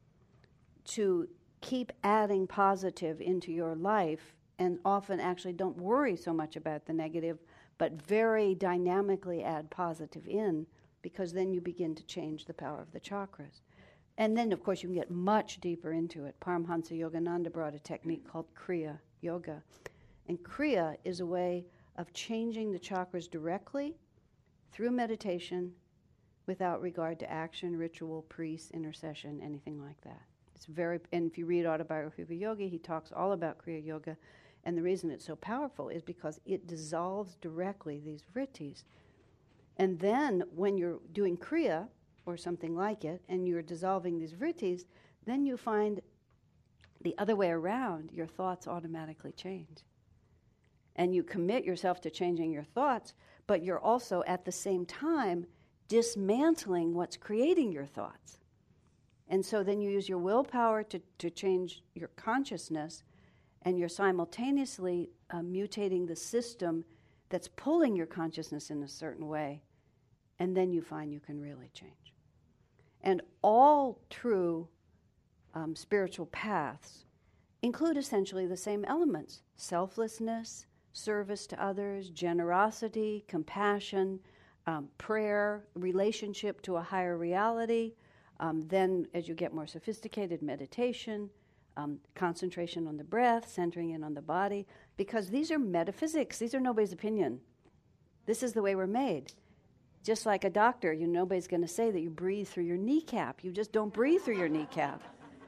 to keep adding positive into your life, and often actually don't worry so much about the negative, but very dynamically add positive in, because then you begin to change the power of the chakras. And then, of course, you can get much deeper into it. Paramhansa Yogananda brought a technique called Kriya Yoga. And Kriya is a way of changing the chakras directly through meditation without regard to action, ritual, priest, intercession, anything like that. It's and if you read Autobiography of a Yogi, he talks all about Kriya Yoga. And the reason it's so powerful is because it dissolves directly these vrittis. And then when you're doing Kriya, or something like it, and you're dissolving these vrittis, then you find the other way around, your thoughts automatically change. And you commit yourself to changing your thoughts, but you're also at the same time dismantling what's creating your thoughts. And so then you use your willpower to change your consciousness, and you're simultaneously mutating the system that's pulling your consciousness in a certain way, and then you find you can really change. And all true spiritual paths include essentially the same elements: selflessness, service to others, generosity, compassion, prayer, relationship to a higher reality. Then, as you get more sophisticated, meditation, concentration on the breath, centering in on the body, because these are metaphysics. These are nobody's opinion. This is the way we're made. Just like a doctor, nobody's going to say that you breathe through your kneecap. You just don't breathe through your kneecap.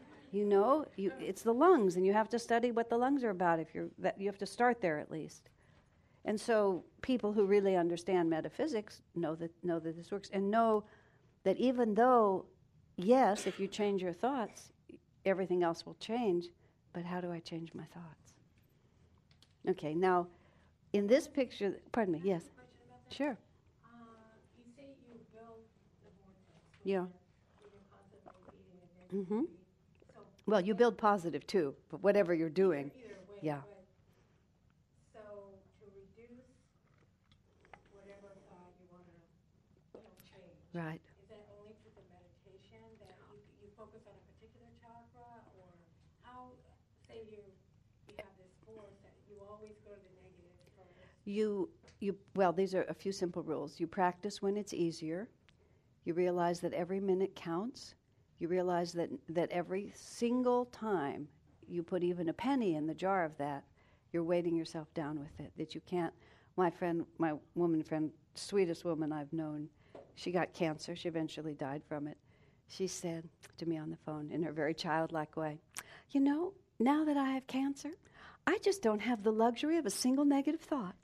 It's the lungs, and you have to study what the lungs are about. You have to start there at least. And so people who really understand metaphysics know that this works, and know that even though, yes, if you change your thoughts, everything else will change, but how do I change my thoughts? Okay, now, in this picture, pardon me, yes. Sure. You say you build the vortex. Yeah. You're constantly feeding it. Mm-hmm. Well, you build positive too, but whatever you're doing. Either way, Yeah. so to reduce whatever thought you want to change. Right. Is that only through the meditation that you focus on a particular chakra, or how, say you have this force that you always go to the negative first? Well, these are a few simple rules. You practice when it's easier. You realize that every minute counts. You realize that every single time you put even a penny in the jar of that, you're weighting yourself down with it. That you can't. My woman friend, sweetest woman I've known, she got cancer. She eventually died from it. She said to me on the phone in her very childlike way, now that I have cancer, I just don't have the luxury of a single negative thought.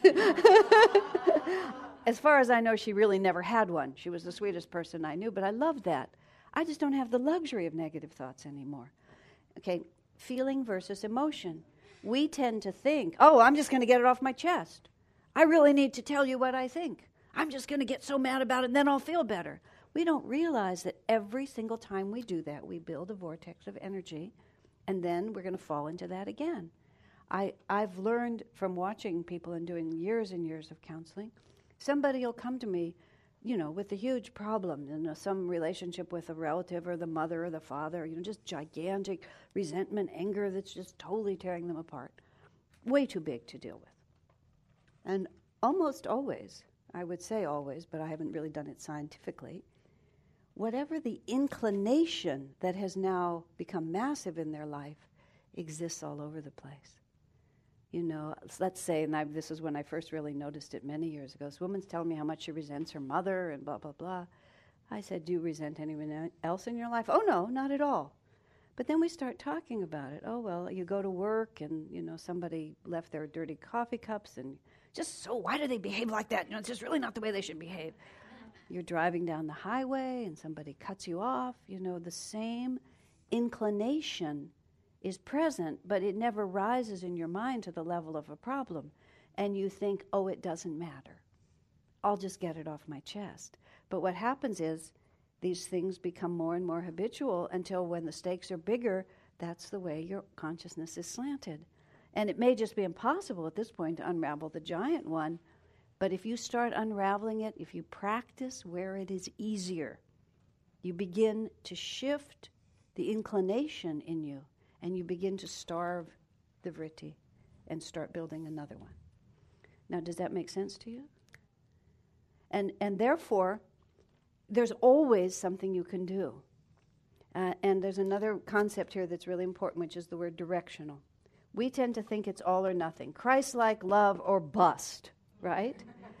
As far as I know, she really never had one. She was the sweetest person I knew, but I loved that. I just don't have the luxury of negative thoughts anymore. Okay, feeling versus emotion. We tend to think, I'm just going to get it off my chest. I really need to tell you what I think. I'm just going to get so mad about it, and then I'll feel better. We don't realize that every single time we do that, we build a vortex of energy, and then we're going to fall into that again. I've learned from watching people and doing years and years of counseling, somebody will come to me, with a huge problem, some relationship with a relative or the mother or the father, just gigantic resentment, anger that's just totally tearing them apart. Way too big to deal with. And almost always, I would say always, but I haven't really done it scientifically, whatever the inclination that has now become massive in their life exists all over the place. Let's say, and this is when I first really noticed it many years ago, this woman's telling me how much she resents her mother and blah, blah, blah. I said, do you resent anyone else in your life? Oh, no, not at all. But then we start talking about it. Oh, well, you go to work and, somebody left their dirty coffee cups and why do they behave like that? It's just really not the way they should behave. You're driving down the highway and somebody cuts you off. The same inclination is present, but it never rises in your mind to the level of a problem. And you think, oh, it doesn't matter. I'll just get it off my chest. But what happens is these things become more and more habitual until when the stakes are bigger, that's the way your consciousness is slanted. And it may just be impossible at this point to unravel the giant one, but if you start unraveling it, if you practice where it is easier, you begin to shift the inclination in you, and you begin to starve the vritti and start building another one. Now, does that make sense to you? And therefore, there's always something you can do. And there's another concept here that's really important, which is the word directional. We tend to think it's all or nothing. Christ-like love or bust, right?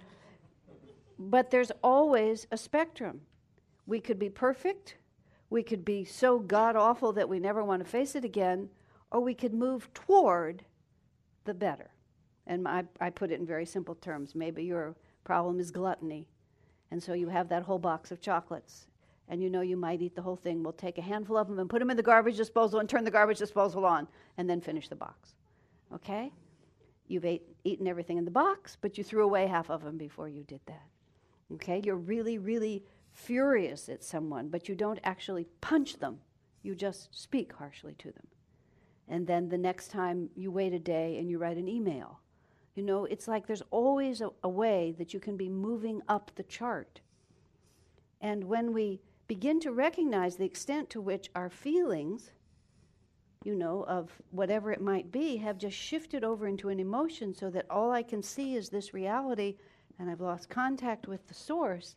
But there's always a spectrum. We could be perfect, we could be so god-awful that we never want to face it again, or we could move toward the better. And I put it in very simple terms. Maybe your problem is gluttony, and so you have that whole box of chocolates, and you know you might eat the whole thing. We'll take a handful of them and put them in the garbage disposal and turn the garbage disposal on, and then finish the box. Okay? You've eaten everything in the box, but you threw away half of them before you did that. Okay? You're really, really furious at someone, but you don't actually punch them. You just speak harshly to them. And then the next time you wait a day and you write an email. You know, it's like there's always a way that you can be moving up the chart. And when we begin to recognize the extent to which our feelings, you know, of whatever it might be, have just shifted over into an emotion so that all I can see is this reality and I've lost contact with the source,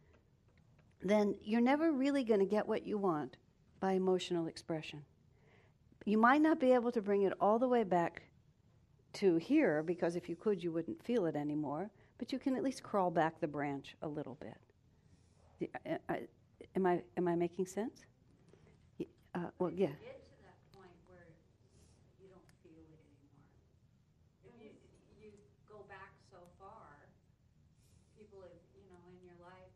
then you're never really going to get what you want by emotional expression. You might not be able to bring it all the way back to here, because if you could, you wouldn't feel it anymore, but you can at least crawl back the branch a little bit. Am I making sense? Well, yeah. Get to that point where you don't feel it anymore. If you go back so far, people have, you know, in your life,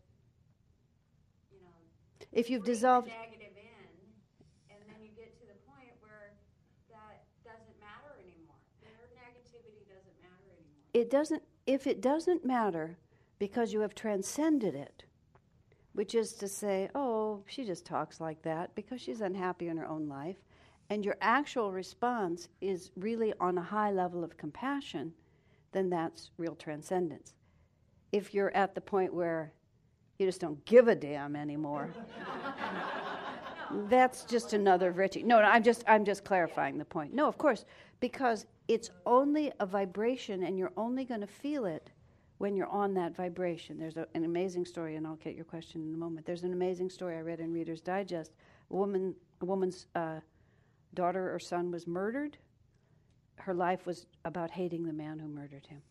you know, If you've bring the dissolved... negative in, and then you get to the point where that doesn't matter anymore. Their negativity doesn't matter anymore. It doesn't, if it doesn't matter because you have transcended it, which is to say, oh, she just talks like that because she's unhappy in her own life, and your actual response is really on a high level of compassion, then that's real transcendence. If you're at the point where you just don't give a damn anymore, that's just another vritti. No, I'm just clarifying the point. No, of course, because it's only a vibration, and you're only going to feel it when you're on that vibration. There's an amazing story, and I'll get your question in a moment. There's an amazing story I read in Reader's Digest. A woman's daughter or son was murdered. Her life was about hating the man who murdered him.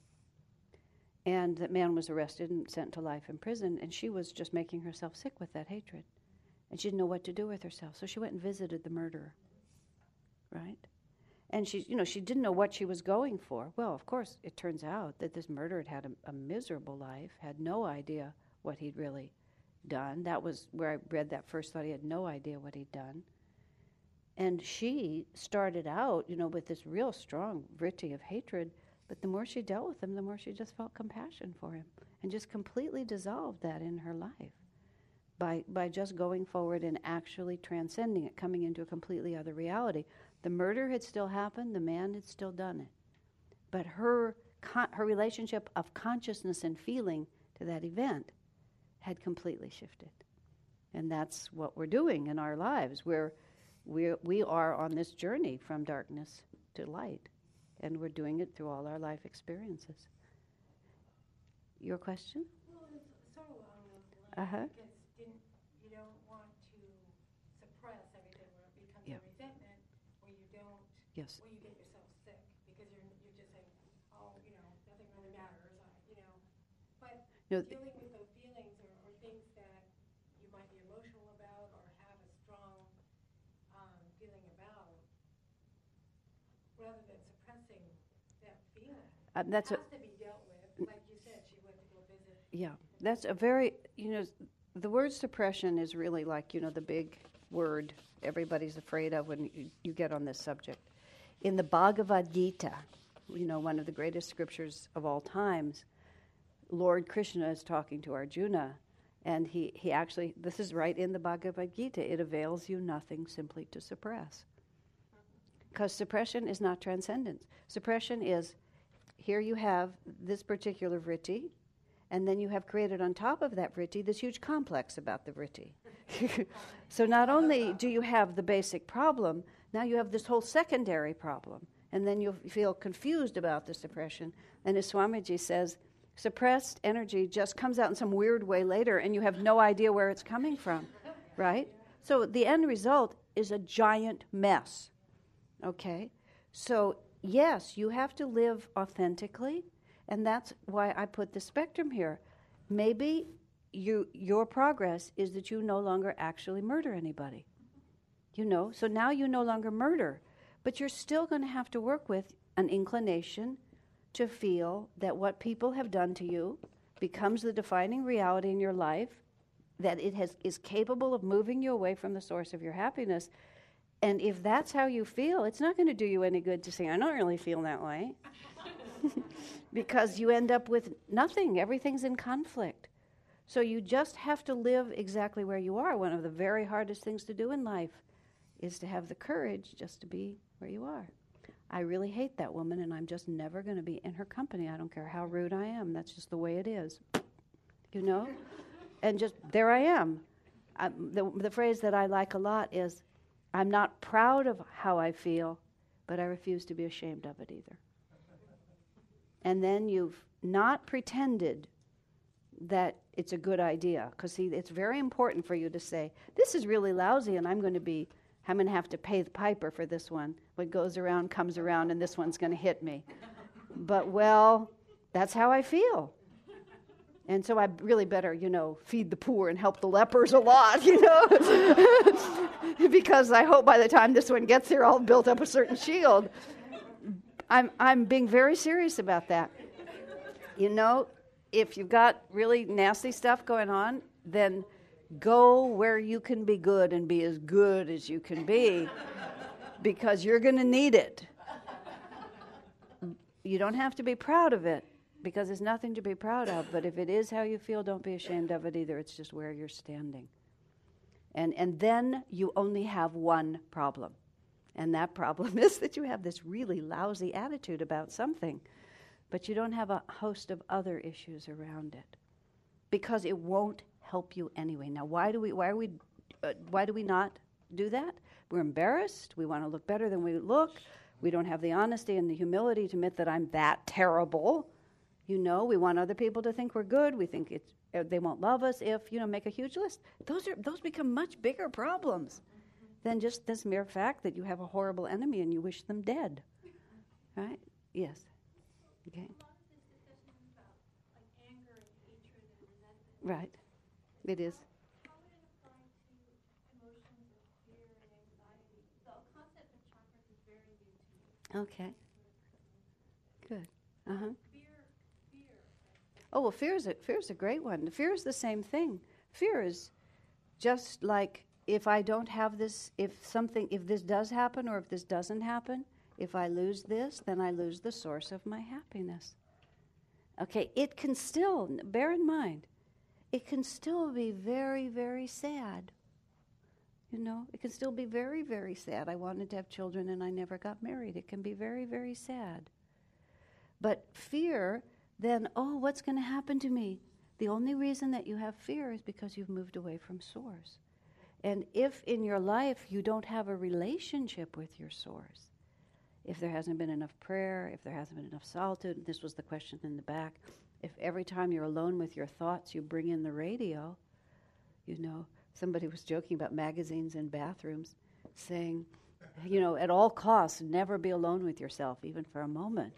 And that man was arrested and sent to life in prison, and she was just making herself sick with that hatred. And she didn't know what to do with herself, so she went and visited the murderer, right? And she didn't know what she was going for. Well, of course, it turns out that this murderer had a miserable life, had no idea what he'd really done. That was where I read that first thought. He had no idea what he'd done. And she started out, with this real strong vritti of hatred, but the more she dealt with him, the more she just felt compassion for him and just completely dissolved that in her life by just going forward and actually transcending it, coming into a completely other reality. The murder had still happened, the man had still done it. But her relationship of consciousness and feeling to that event had completely shifted. And that's what we're doing in our lives. We are on this journey from darkness to light. And we're doing it through all our life experiences. Your question? Well, it's sort of along those lines, because you don't want to suppress everything where it becomes Yeah. a resentment, where you don't, Yes. where you get yourself sick, because you're just saying, oh, nothing really matters, but No, dealing with those feelings or things that you might be emotional about or have a strong feeling about, rather than suppressing that feeling, that's has to be dealt with. Like you said, she went to go visit. Yeah, that's a very, the word suppression is really like, the big word everybody's afraid of when you get on this subject. In the Bhagavad Gita, one of the greatest scriptures of all times, Lord Krishna is talking to Arjuna, and he actually, this is right in the Bhagavad Gita, it avails you nothing simply to suppress. Because suppression is not transcendence. Suppression is, here you have this particular vritti, and then you have created on top of that vritti this huge complex about the vritti. So not only do you have the basic problem, now you have this whole secondary problem. And then you feel confused about the suppression. And as Swamiji says, suppressed energy just comes out in some weird way later, and you have no idea where it's coming from, right? So the end result is a giant mess, okay? So yes, you have to live authentically, and that's why I put the spectrum here. Maybe your progress is that you no longer actually murder anybody, so now you no longer murder, but you're still going to have to work with an inclination to feel that what people have done to you becomes the defining reality in your life, that it is capable of moving you away from the source of your happiness. And if that's how you feel, it's not going to do you any good to say, I don't really feel that way. Because you end up with nothing. Everything's in conflict. So you just have to live exactly where you are. One of the very hardest things to do in life is to have the courage just to be where you are. I really hate that woman, and I'm just never going to be in her company. I don't care how rude I am. That's just the way it is. And just there I am. The phrase that I like a lot is, I'm not proud of how I feel, but I refuse to be ashamed of it either. And then you've not pretended that it's a good idea. Because, see, it's very important for you to say, this is really lousy, and I'm going to have to pay the piper for this one. What goes around comes around, and this one's going to hit me. But, well, that's how I feel. And so I really better, feed the poor and help the lepers a lot, because I hope by the time this one gets here, I'll built up a certain shield. I'm being very serious about that. If you've got really nasty stuff going on, then go where you can be good and be as good as you can be, because you're going to need it. You don't have to be proud of it, because there's nothing to be proud of. But if it is how you feel, don't be ashamed of it either. It's just where you're standing. And then you only have one problem. And that problem is that you have this really lousy attitude about something, but you don't have a host of other issues around it, because it won't help you anyway. Now, why do we not do that? We're embarrassed. We want to look better than we look. We don't have the honesty and the humility to admit that I'm that terrible. We want other people to think we're good. We think they won't love us if, make a huge list. Those become much bigger problems than just this mere fact that you have a horrible enemy and you wish them dead. Right? Yes. Okay. A lot of this discussion is about anger and hatred and resentment. Right. It is. How would it apply to emotions of fear and anxiety? The concept of chakras is very new to me. Okay. Good. Uh-huh. Fear. Oh, well, fear is a great one. Fear is the same thing. Fear is just like, if I don't have this, if this does happen or if this doesn't happen, if I lose this, then I lose the source of my happiness. Okay, it can still, bear in mind, it can still be very, very sad. It can still be very, very sad. I wanted to have children and I never got married. It can be very, very sad. But fear, then, what's going to happen to me? The only reason that you have fear is because you've moved away from source. And if in your life you don't have a relationship with your source, if there hasn't been enough prayer, if there hasn't been enough solitude, this was the question in the back, if every time you're alone with your thoughts you bring in the radio, somebody was joking about magazines in bathrooms, saying, at all costs, never be alone with yourself, even for a moment,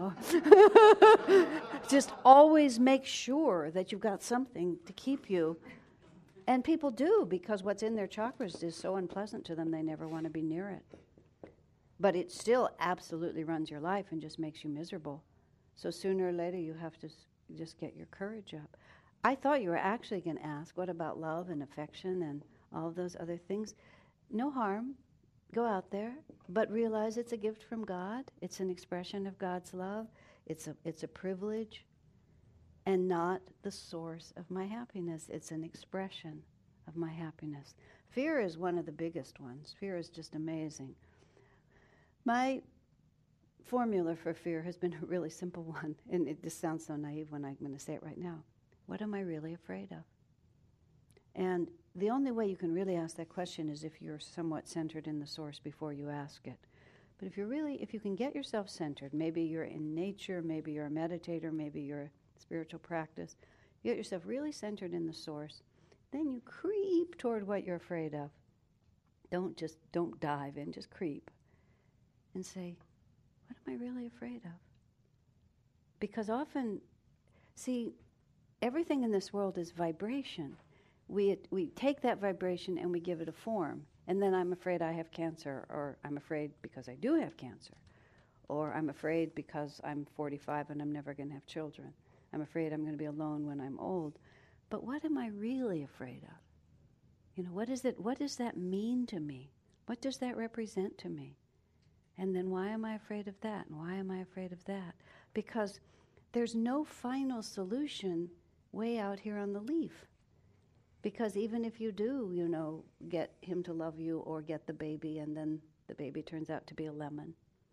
Just always make sure that you've got something to keep you. And people do, because what's in their chakras is so unpleasant to them, they never want to be near it. But it still absolutely runs your life and just makes you miserable. So sooner or later, you have to just get your courage up. I thought you were actually going to ask, what about love and affection and all of those other things? no harm. Go out there, but realize it's a gift from God. It's an expression of God's love. It's a privilege and not the source of my happiness. It's an expression of my happiness. Fear is one of the biggest ones. Fear is just amazing. My formula for fear has been a really simple one, and it just sounds so naive when I'm going to say it right now. What am I really afraid of? And the only way you can really ask that question is if you're somewhat centered in the source before you ask it. But if you can get yourself centered, maybe you're in nature, maybe you're a meditator, maybe you're a spiritual practice, you get yourself really centered in the source, then you creep toward what you're afraid of. Don't dive in, just creep. And say, what am I really afraid of? Because often, see, everything in this world is vibration. We take that vibration and we give it a form. And then I'm afraid I have cancer, or I'm afraid because I do have cancer, or I'm afraid because I'm 45 and I'm never going to have children. I'm afraid I'm going to be alone when I'm old. But what am I really afraid of? You know, what does that mean to me? What does that represent to me? And then why am I afraid of that? And why am I afraid of that? Because there's no final solution way out here on the leaf. Because even if you do, get him to love you or get the baby, and then the baby turns out to be a lemon.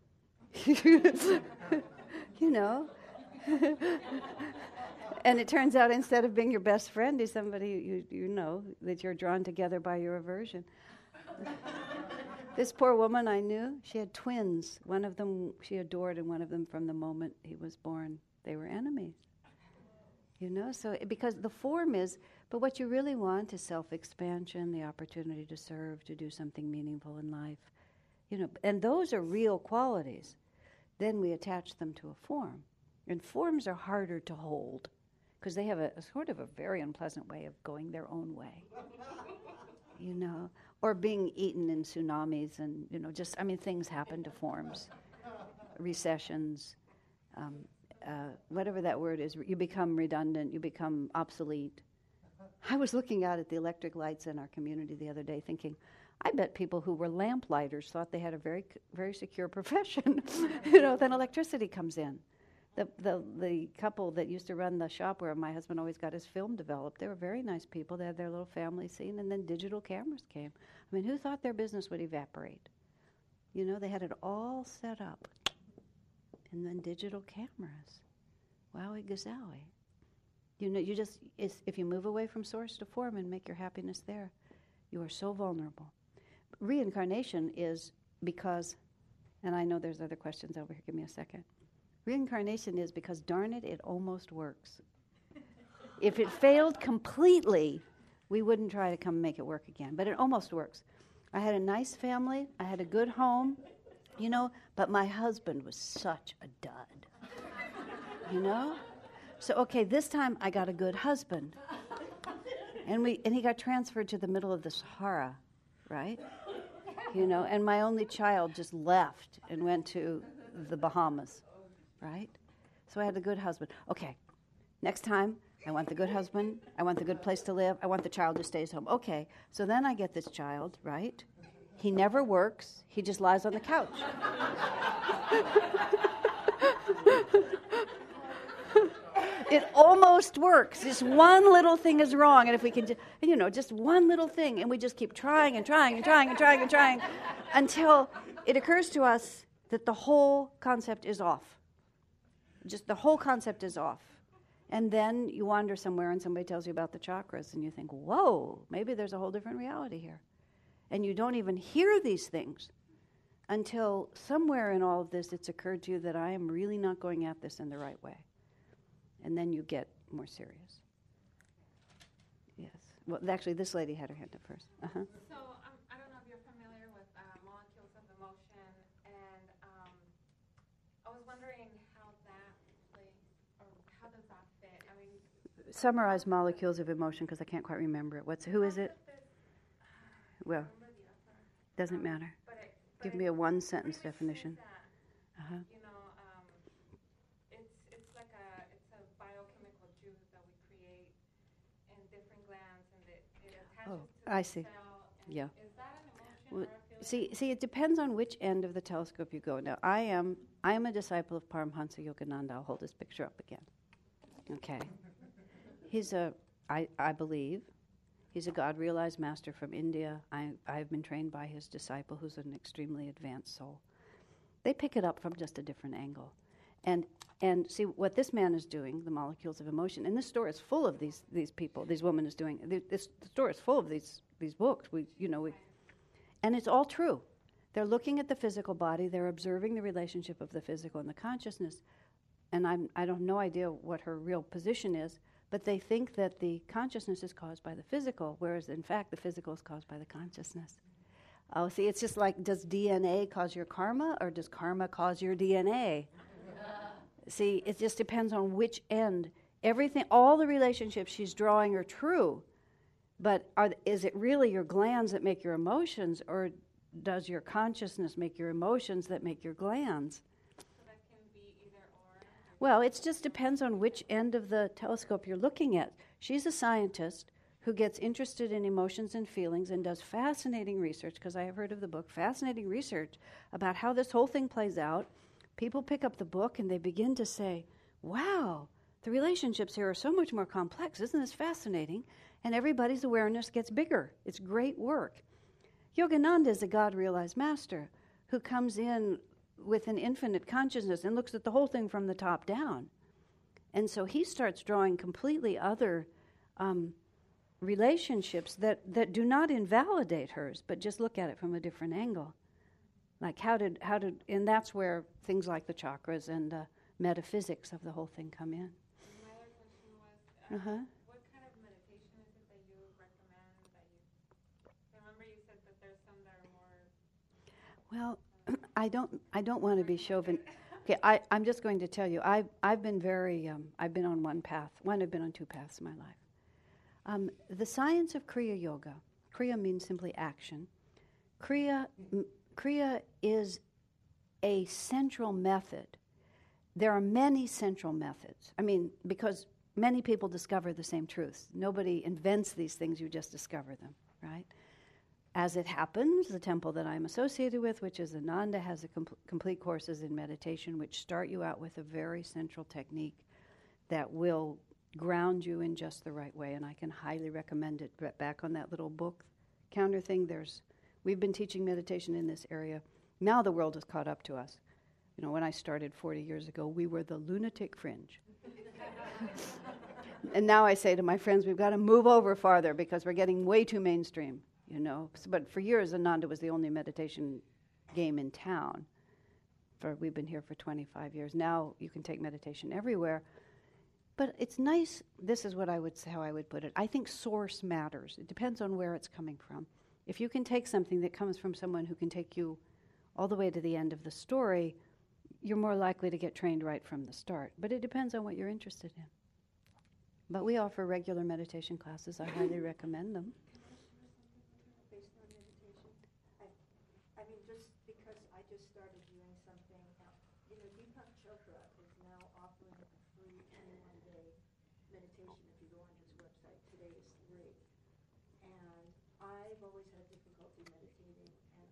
And it turns out instead of being your best friend, he's somebody that you're drawn together by your aversion. This poor woman I knew, she had twins. One of them she adored, and one of them from the moment he was born, they were enemies. So because the form is, but what you really want is self-expansion, the opportunity to serve, to do something meaningful in life. And those are real qualities. Then we attach them to a form. And forms are harder to hold because they have a sort of a very unpleasant way of going their own way. Or being eaten in tsunamis and, things happen to forms. Recessions, whatever that word is, you become redundant, you become obsolete. I was looking out at the electric lights in our community the other day thinking, I bet people who were lamplighters thought they had a very, very secure profession. Then electricity comes in. The couple that used to run the shop where my husband always got his film developed, they were very nice people. They had their little family scene, and then digital cameras came. Who thought their business would evaporate? They had it all set up. And then digital cameras. Wowie gazowie. If you move away from source to form and make your happiness there, you are so vulnerable. Reincarnation is because, and I know there's other questions over here, give me a second. Reincarnation is because, darn it, it almost works. If it failed completely, we wouldn't try to come make it work again. But it almost works. I had a nice family. I had a good home, but my husband was such a dud. So, okay, this time I got a good husband. And he got transferred to the middle of the Sahara, right? And my only child just left and went to the Bahamas. Right? So I had a good husband. Okay, next time, I want the good husband, I want the good place to live, I want the child who stays home. Okay, so then I get this child, right? He never works, he just lies on the couch. It almost works. Just one little thing is wrong, and if we can, just one little thing, and we just keep trying and trying and trying and trying and trying until it occurs to us that the whole concept is off. Just the whole concept is off. And then you wander somewhere and somebody tells you about the chakras and you think, whoa, maybe there's a whole different reality here. And you don't even hear these things until somewhere in all of this it's occurred to you that I am really not going at this in the right way. And then you get more serious. Yes. Well, actually, this lady had her hand up first. Uh-huh. So I don't know if you're familiar with molecules of emotion, and I was wondering how does that fit? Summarize molecules of emotion because I can't quite remember it. Who is it? Well, doesn't matter. Give me a one-sentence definition. Uh-huh. It's like it's a biochemical juice that we create in different glands, and it attaches to I the see. cell. And Yeah. Is that an emotion? our feelings? See, it depends on which end of the telescope you go. Now, I am a disciple of Paramhansa Yogananda. I'll hold his picture up again. Okay. I believe, he's a God-realized master from India. I've been trained by his disciple, who's an extremely advanced soul. They pick it up from just a different angle. And see, what this man is doing, the molecules of emotion, and this store is full of these people, these women is doing, this store is full of these books. And it's all true. They're looking at the physical body, they're observing the relationship of the physical and the consciousness, and I don't have no idea what her real position is, but they think that the consciousness is caused by the physical, whereas in fact the physical is caused by the consciousness. Oh, see, it's just like, does DNA cause your karma, or does karma cause your DNA? See, it just depends on which end. Everything, all the relationships she's drawing are true, but is it really your glands that make your emotions, or does your consciousness make your emotions that make your glands? So that can be either or? Well, it just depends on which end of the telescope you're looking at. She's a scientist who gets interested in emotions and feelings and does fascinating research, because I have heard of the book, fascinating research about how this whole thing plays out. People pick up the book and they begin to say, wow, the relationships here are so much more complex. Isn't this fascinating? And everybody's awareness gets bigger. It's great work. Yogananda is a God-realized master who comes in with an infinite consciousness and looks at the whole thing from the top down. And so he starts drawing completely other relationships that do not invalidate hers, but just look at it from a different angle. Like and that's where things like the chakras and the metaphysics of the whole thing come in. My other question was, what kind of meditation is it that you recommend? I remember you said that there's some that are more... Well, I don't want to be chauvinistic. Okay, I'm just going to tell you, I've been I've been on one path. I've been on two paths in my life. The science of Kriya Yoga, Kriya means simply action. Kriya is a central method. There are many central methods. I mean, because many people discover the same truths. Nobody invents these things, you just discover them, right? As it happens, the temple that I'm associated with, which is Ananda, has a complete courses in meditation, which start you out with a very central technique that will ground you in just the right way, and I can highly recommend it. But back on that little book counter thing, we've been teaching meditation in this area. Now the world has caught up to us. You know, when I started 40 years ago, we were the lunatic fringe. And now I say to my friends, we've got to move over farther because we're getting way too mainstream, you know. But for years, Ananda was the only meditation game in town. We've been here for 25 years. Now you can take meditation everywhere. But it's nice, this is how I would put it. I think source matters. It depends on where it's coming from. If you can take something that comes from someone who can take you all the way to the end of the story, you're more likely to get trained right from the start. But it depends on what you're interested in. But we offer regular meditation classes. I highly recommend them. Based on meditation, I mean, just because I just started doing something, Deepak Chopra is now offering a free 21-day meditation if you go on his website. Today is 3. And I've always had difficulty meditating, and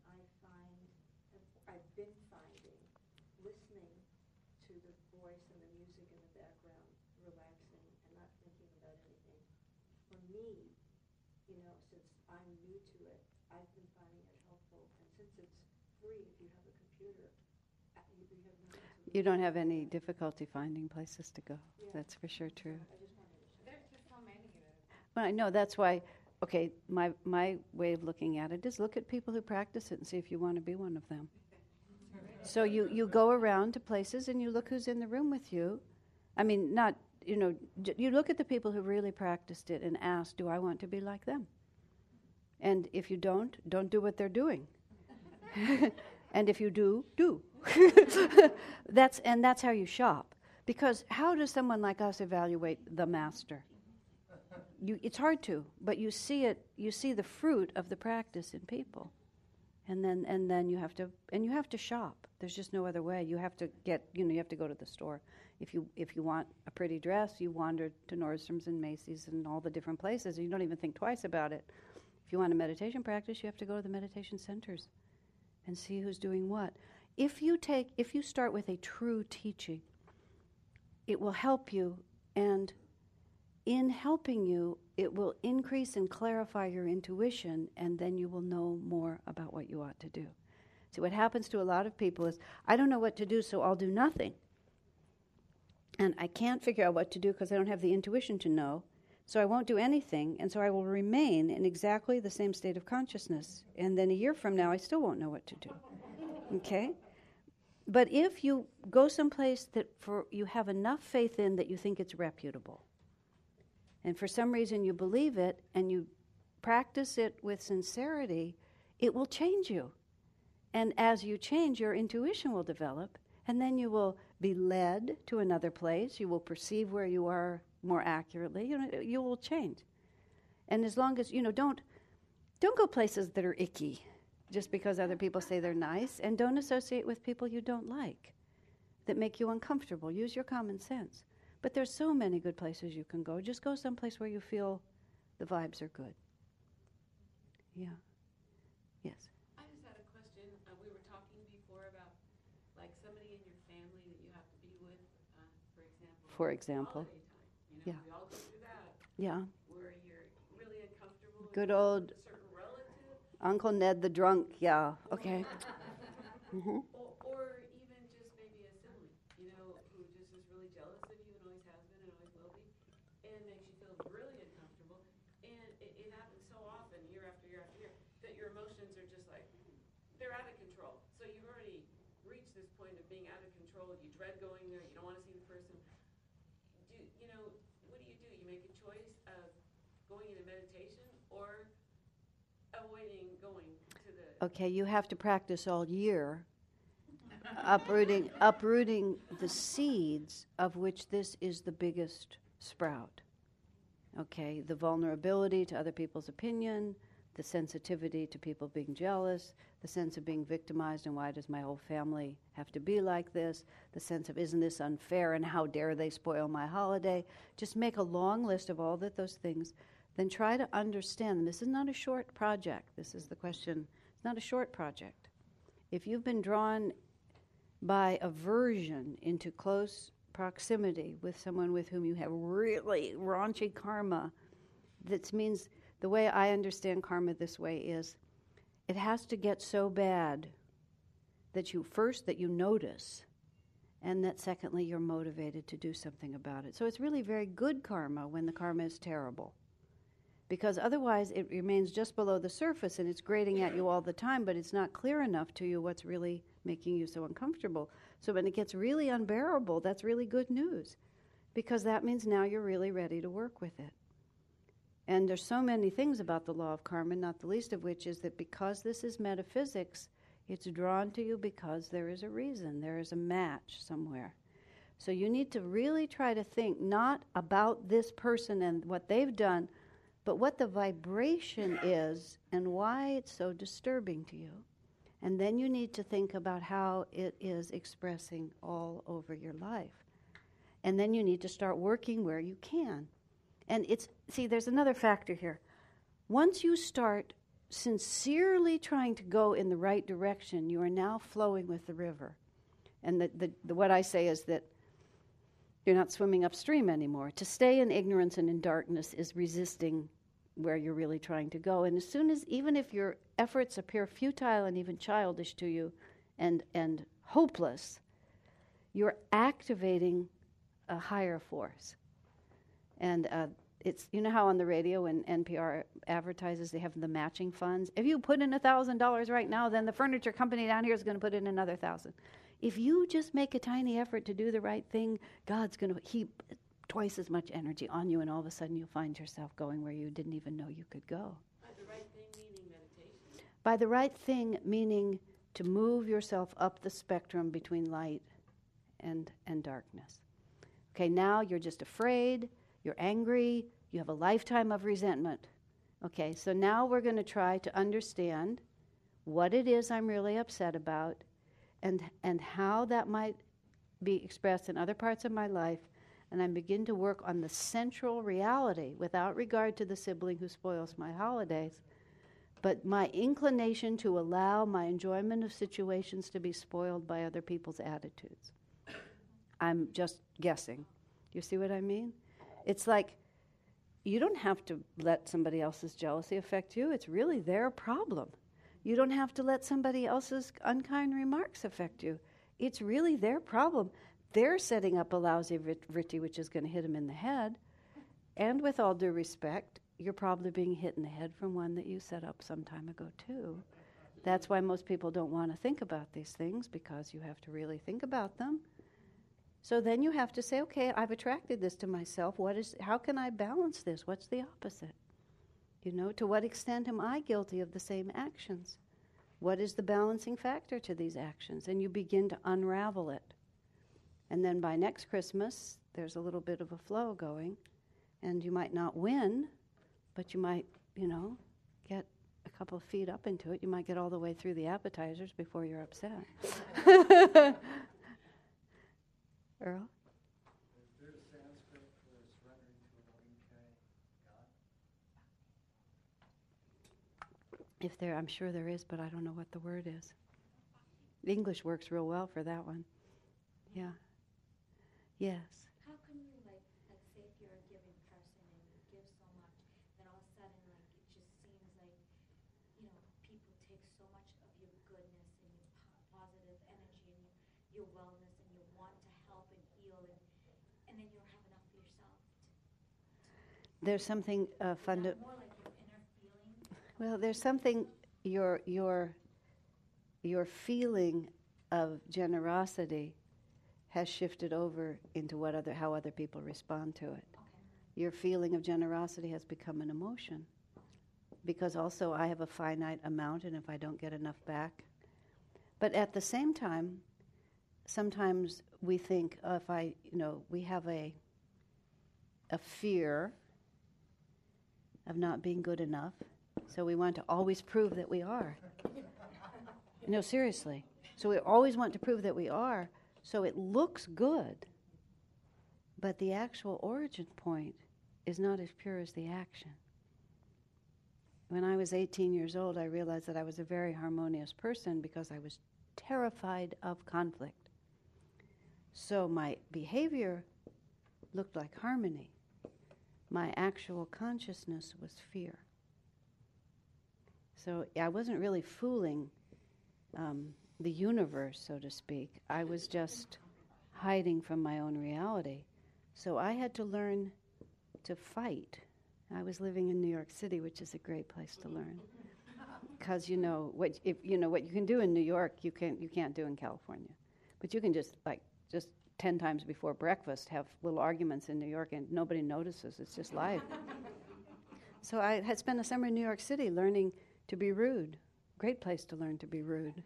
I've been finding listening to the voice and the music in the background relaxing and not thinking about anything. For me, since I'm new to it, I've been finding it helpful. And since it's free, if you have a computer, you have nothing to You don't have any difficulty finding places to go. Yeah. That's for sure true. I just wanted to share. There's just so many of them. Well, I know that's why, okay, my way of looking at it is look at people who practice it and see if you want to be one of them. So you go around to places and you look who's in the room with you. I mean, you look at the people who really practiced it and ask, do I want to be like them? And if you don't do what they're doing. And if you do. That's how you shop. Because how does someone like us evaluate the master? It's hard to, but you see the fruit of the practice in people. And then you have to shop. There's just no other way. You have to you have to go to the store. If you want a pretty dress, you wander to Nordstrom's and Macy's and all the different places. You don't even think twice about it. If you want a meditation practice, you have to go to the meditation centers and see who's doing what. If you start with a true teaching, it will help you, and in helping you, it will increase and clarify your intuition, and then you will know more about what you ought to do. See, what happens to a lot of people is, I don't know what to do, so I'll do nothing. And I can't figure out what to do because I don't have the intuition to know, so I won't do anything, and so I will remain in exactly the same state of consciousness. And then a year from now, I still won't know what to do. Okay? But if you go someplace that you have enough faith in that you think it's reputable, and for some reason you believe it, and you practice it with sincerity, it will change you. And as you change, your intuition will develop, and then you will be led to another place. You will perceive where you are more accurately. You will change. And as long as, don't go places that are icky just because other people say they're nice, and don't associate with people you don't like that make you uncomfortable. Use your common sense. But there's so many good places you can go. Just go someplace where you feel the vibes are good. Yeah. Yes. I just had a question. We were talking before about, like, somebody in your family that you have to be with, for example. For example. Holiday time. Yeah. We all go through that. Yeah. Where you're really uncomfortable. Good with old a certain relative. Uncle Ned the drunk. Yeah. Okay. Mm-hmm. Or even just maybe a sibling, who just is really jealous of you and always has been and always will be, and makes you feel really uncomfortable. And it happens so often, year after year after year, that your emotions are just like, they're out of control. So you've already reached this point of being out of control. You dread going there. You don't want to see the person. What do? You make a choice of going into meditation or avoiding going to the... Okay, you have to practice all year, uprooting the seeds of which this is the biggest sprout. Okay, the vulnerability to other people's opinion, the sensitivity to people being jealous, the sense of being victimized and why does my whole family have to be like this, the sense of isn't this unfair and how dare they spoil my holiday. Just make a long list of all those things. Then try to understand them. This is not a short project. This is the question. It's not a short project. If you've been drawn by aversion into close proximity with someone with whom you have really raunchy karma, that means the way I understand karma this way is it has to get so bad that you notice, and that secondly you're motivated to do something about it. So it's really very good karma when the karma is terrible. Because otherwise it remains just below the surface and it's grating at you all the time, but it's not clear enough to you what's really making you so uncomfortable. So when it gets really unbearable, that's really good news, because that means now you're really ready to work with it. And there's so many things about the law of karma, not the least of which is that because this is metaphysics, it's drawn to you because there is a reason, there is a match somewhere. So you need to really try to think not about this person and what they've done, but what the vibration is and why it's so disturbing to you. And then you need to think about how it is expressing all over your life. And then you need to start working where you can. And there's another factor here. Once you start sincerely trying to go in the right direction, you are now flowing with the river. And what I say is that you're not swimming upstream anymore. To stay in ignorance and in darkness is resisting where you're really trying to go. And as soon as, even if your efforts appear futile and even childish to you and hopeless, you're activating a higher force. And it's, how on the radio when NPR advertises they have the matching funds, if you put in $1,000 right now, then the furniture company down here is going to put in another $1,000. If you just make a tiny effort to do the right thing, God's going to heap twice as much energy on you, and all of a sudden you'll find yourself going where you didn't even know you could go. By the right thing meaning meditation. By the right thing meaning to move yourself up the spectrum between light and darkness. Okay, now you're just afraid, you're angry, you have a lifetime of resentment. Okay, so now we're going to try to understand what it is I'm really upset about and how that might be expressed in other parts of my life, and I begin to work on the central reality without regard to the sibling who spoils my holidays but my inclination to allow my enjoyment of situations to be spoiled by other people's attitudes. I'm just guessing. You see what I mean? It's like, you don't have to let somebody else's jealousy affect you. It's really their problem. You don't have to let somebody else's unkind remarks affect you. It's really their problem. They're setting up a lousy vritti which is going to hit them in the head. And with all due respect, you're probably being hit in the head from one that you set up some time ago too. That's why most people don't want to think about these things, because you have to really think about them. So then you have to say, okay, I've attracted this to myself. How can I balance this? What's the opposite? To what extent am I guilty of the same actions? What is the balancing factor to these actions? And you begin to unravel it. And then by next Christmas, there's a little bit of a flow going. And you might not win, but you might, get a couple of feet up into it. You might get all the way through the appetizers before you're upset. Earl? Is there a Sanskrit for surrendering to a loving God? I'm sure there is, but I don't know what the word is. The English works real well for that one. Yeah. Yes. How come you, like say if you're a giving person and you give so much, then all of a sudden, it just seems like, people take so much of your goodness and your positive energy and your wellness, and you want to help and heal, and then you don't have enough for yourself. There's something More like your inner feeling. Well, there's something, your feeling of generosity has shifted over into how other people respond to it. Okay. Your feeling of generosity has become an emotion, because also I have a finite amount, and if I don't get enough back. But at the same time, sometimes we think, we have a fear of not being good enough, so we want to always prove that we are. No, seriously. So we always want to prove that we are, so it looks good, but the actual origin point is not as pure as the action. When I was 18 years old, I realized that I was a very harmonious person because I was terrified of conflict. So my behavior looked like harmony. My actual consciousness was fear. So I wasn't really fooling the universe, so to speak. I was just hiding from my own reality. So I had to learn to fight. I was living in New York City, which is a great place to learn, because what you can do in New York, you can't do in California. But you can just 10 times before breakfast have little arguments in New York, and nobody notices. It's just life. So I had spent a summer in New York City learning to be rude. Great place to learn to be rude.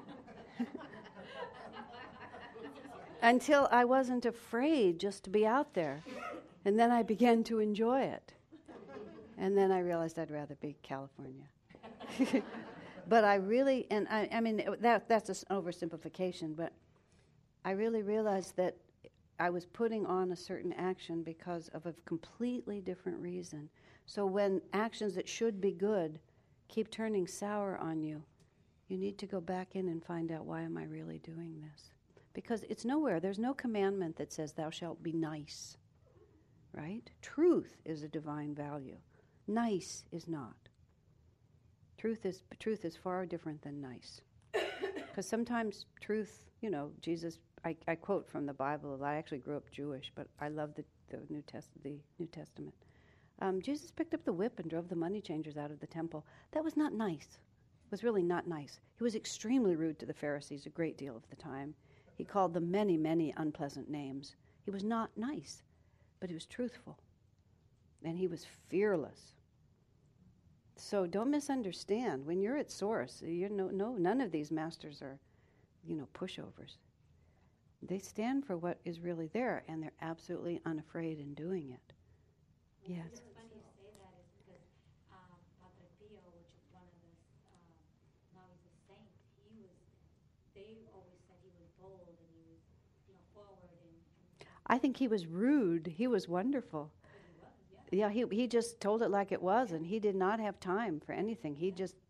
Until I wasn't afraid just to be out there. And then I began to enjoy it. And then I realized I'd rather be California. But I really, and I mean, that's an oversimplification, but I really realized that I was putting on a certain action because of a completely different reason. So when actions that should be good keep turning sour on you, you need to go back in and find out, why am I really doing this? Because it's nowhere. There's no commandment that says thou shalt be nice, right? Truth is a divine value. Nice is not. Truth is far different than nice. Because sometimes truth, Jesus, I quote from the Bible. I actually grew up Jewish, but I love the New Testament. Jesus picked up the whip and drove the money changers out of the temple. That was not nice. It was really not nice. He was extremely rude to the Pharisees a great deal of the time. He called them many, many unpleasant names. He was not nice, but he was truthful. And he was fearless. So don't misunderstand. When you're at source, none of these masters are, pushovers. They stand for what is really there, and they're absolutely unafraid in doing it. Yes. It's funny you say that, is because Padre Pio, which is one of the, now he's a saint, they always said he was bold and he was, forward and I think he was rude. He was wonderful. he was, yeah. Yeah, he just told it like it was, and he did not have time for anything. He just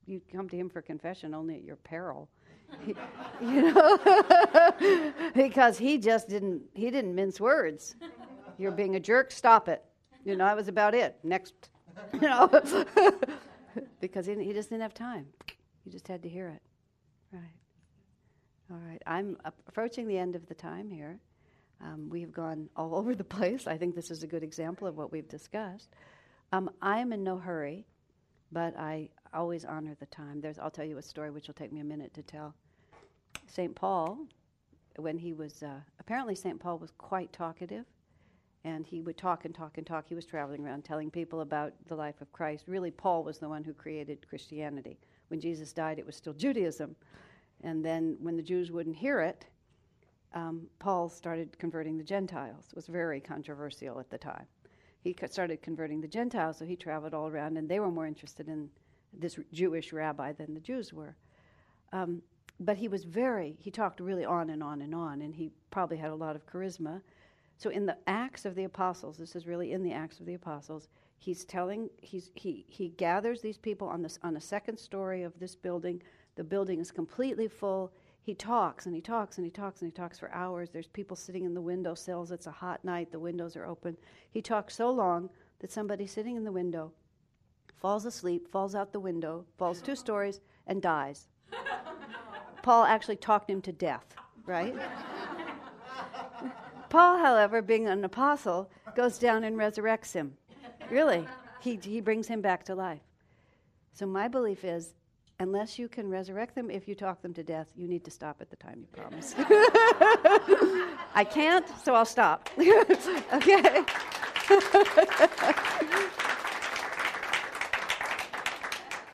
you come to him for confession only at your peril. You know, because he didn't mince words. You're being a jerk, stop it. You know, that was about it. Next, you know, because he just didn't have time. You just had to hear it. Right. All right. I'm approaching the end of the time here. We've gone all over the place. I think this is a good example of what we've discussed. I am in no hurry, but I always honor the time. I'll tell you a story which will take me a minute to tell. St. Paul, when he was, apparently St. Paul was quite talkative, and he would talk and talk and talk. He was traveling around telling people about the life of Christ. Really, Paul was the one who created Christianity. When Jesus died, it was still Judaism. And then when the Jews wouldn't hear it, Paul started converting the Gentiles. It was very controversial at the time. He started converting the Gentiles, so he traveled all around, and they were more interested in this Jewish rabbi than the Jews were. But he talked really on and on and on, and he probably had a lot of charisma. So in the Acts of the Apostles, this is really in the Acts of the Apostles, he gathers these people on a second story of this building. The building is completely full. He talks and he talks and he talks and he talks for hours. There's people sitting in the window sills. It's a hot night. The windows are open. He talks so long that somebody sitting in the window falls asleep, falls out the window, falls 2 stories, and dies. Paul actually talked him to death, right? Paul, however, being an apostle, goes down and resurrects him. Really, he brings him back to life. So my belief is, unless you can resurrect them, if you talk them to death, you need to stop at the time you promised. I can't, so I'll stop. Okay?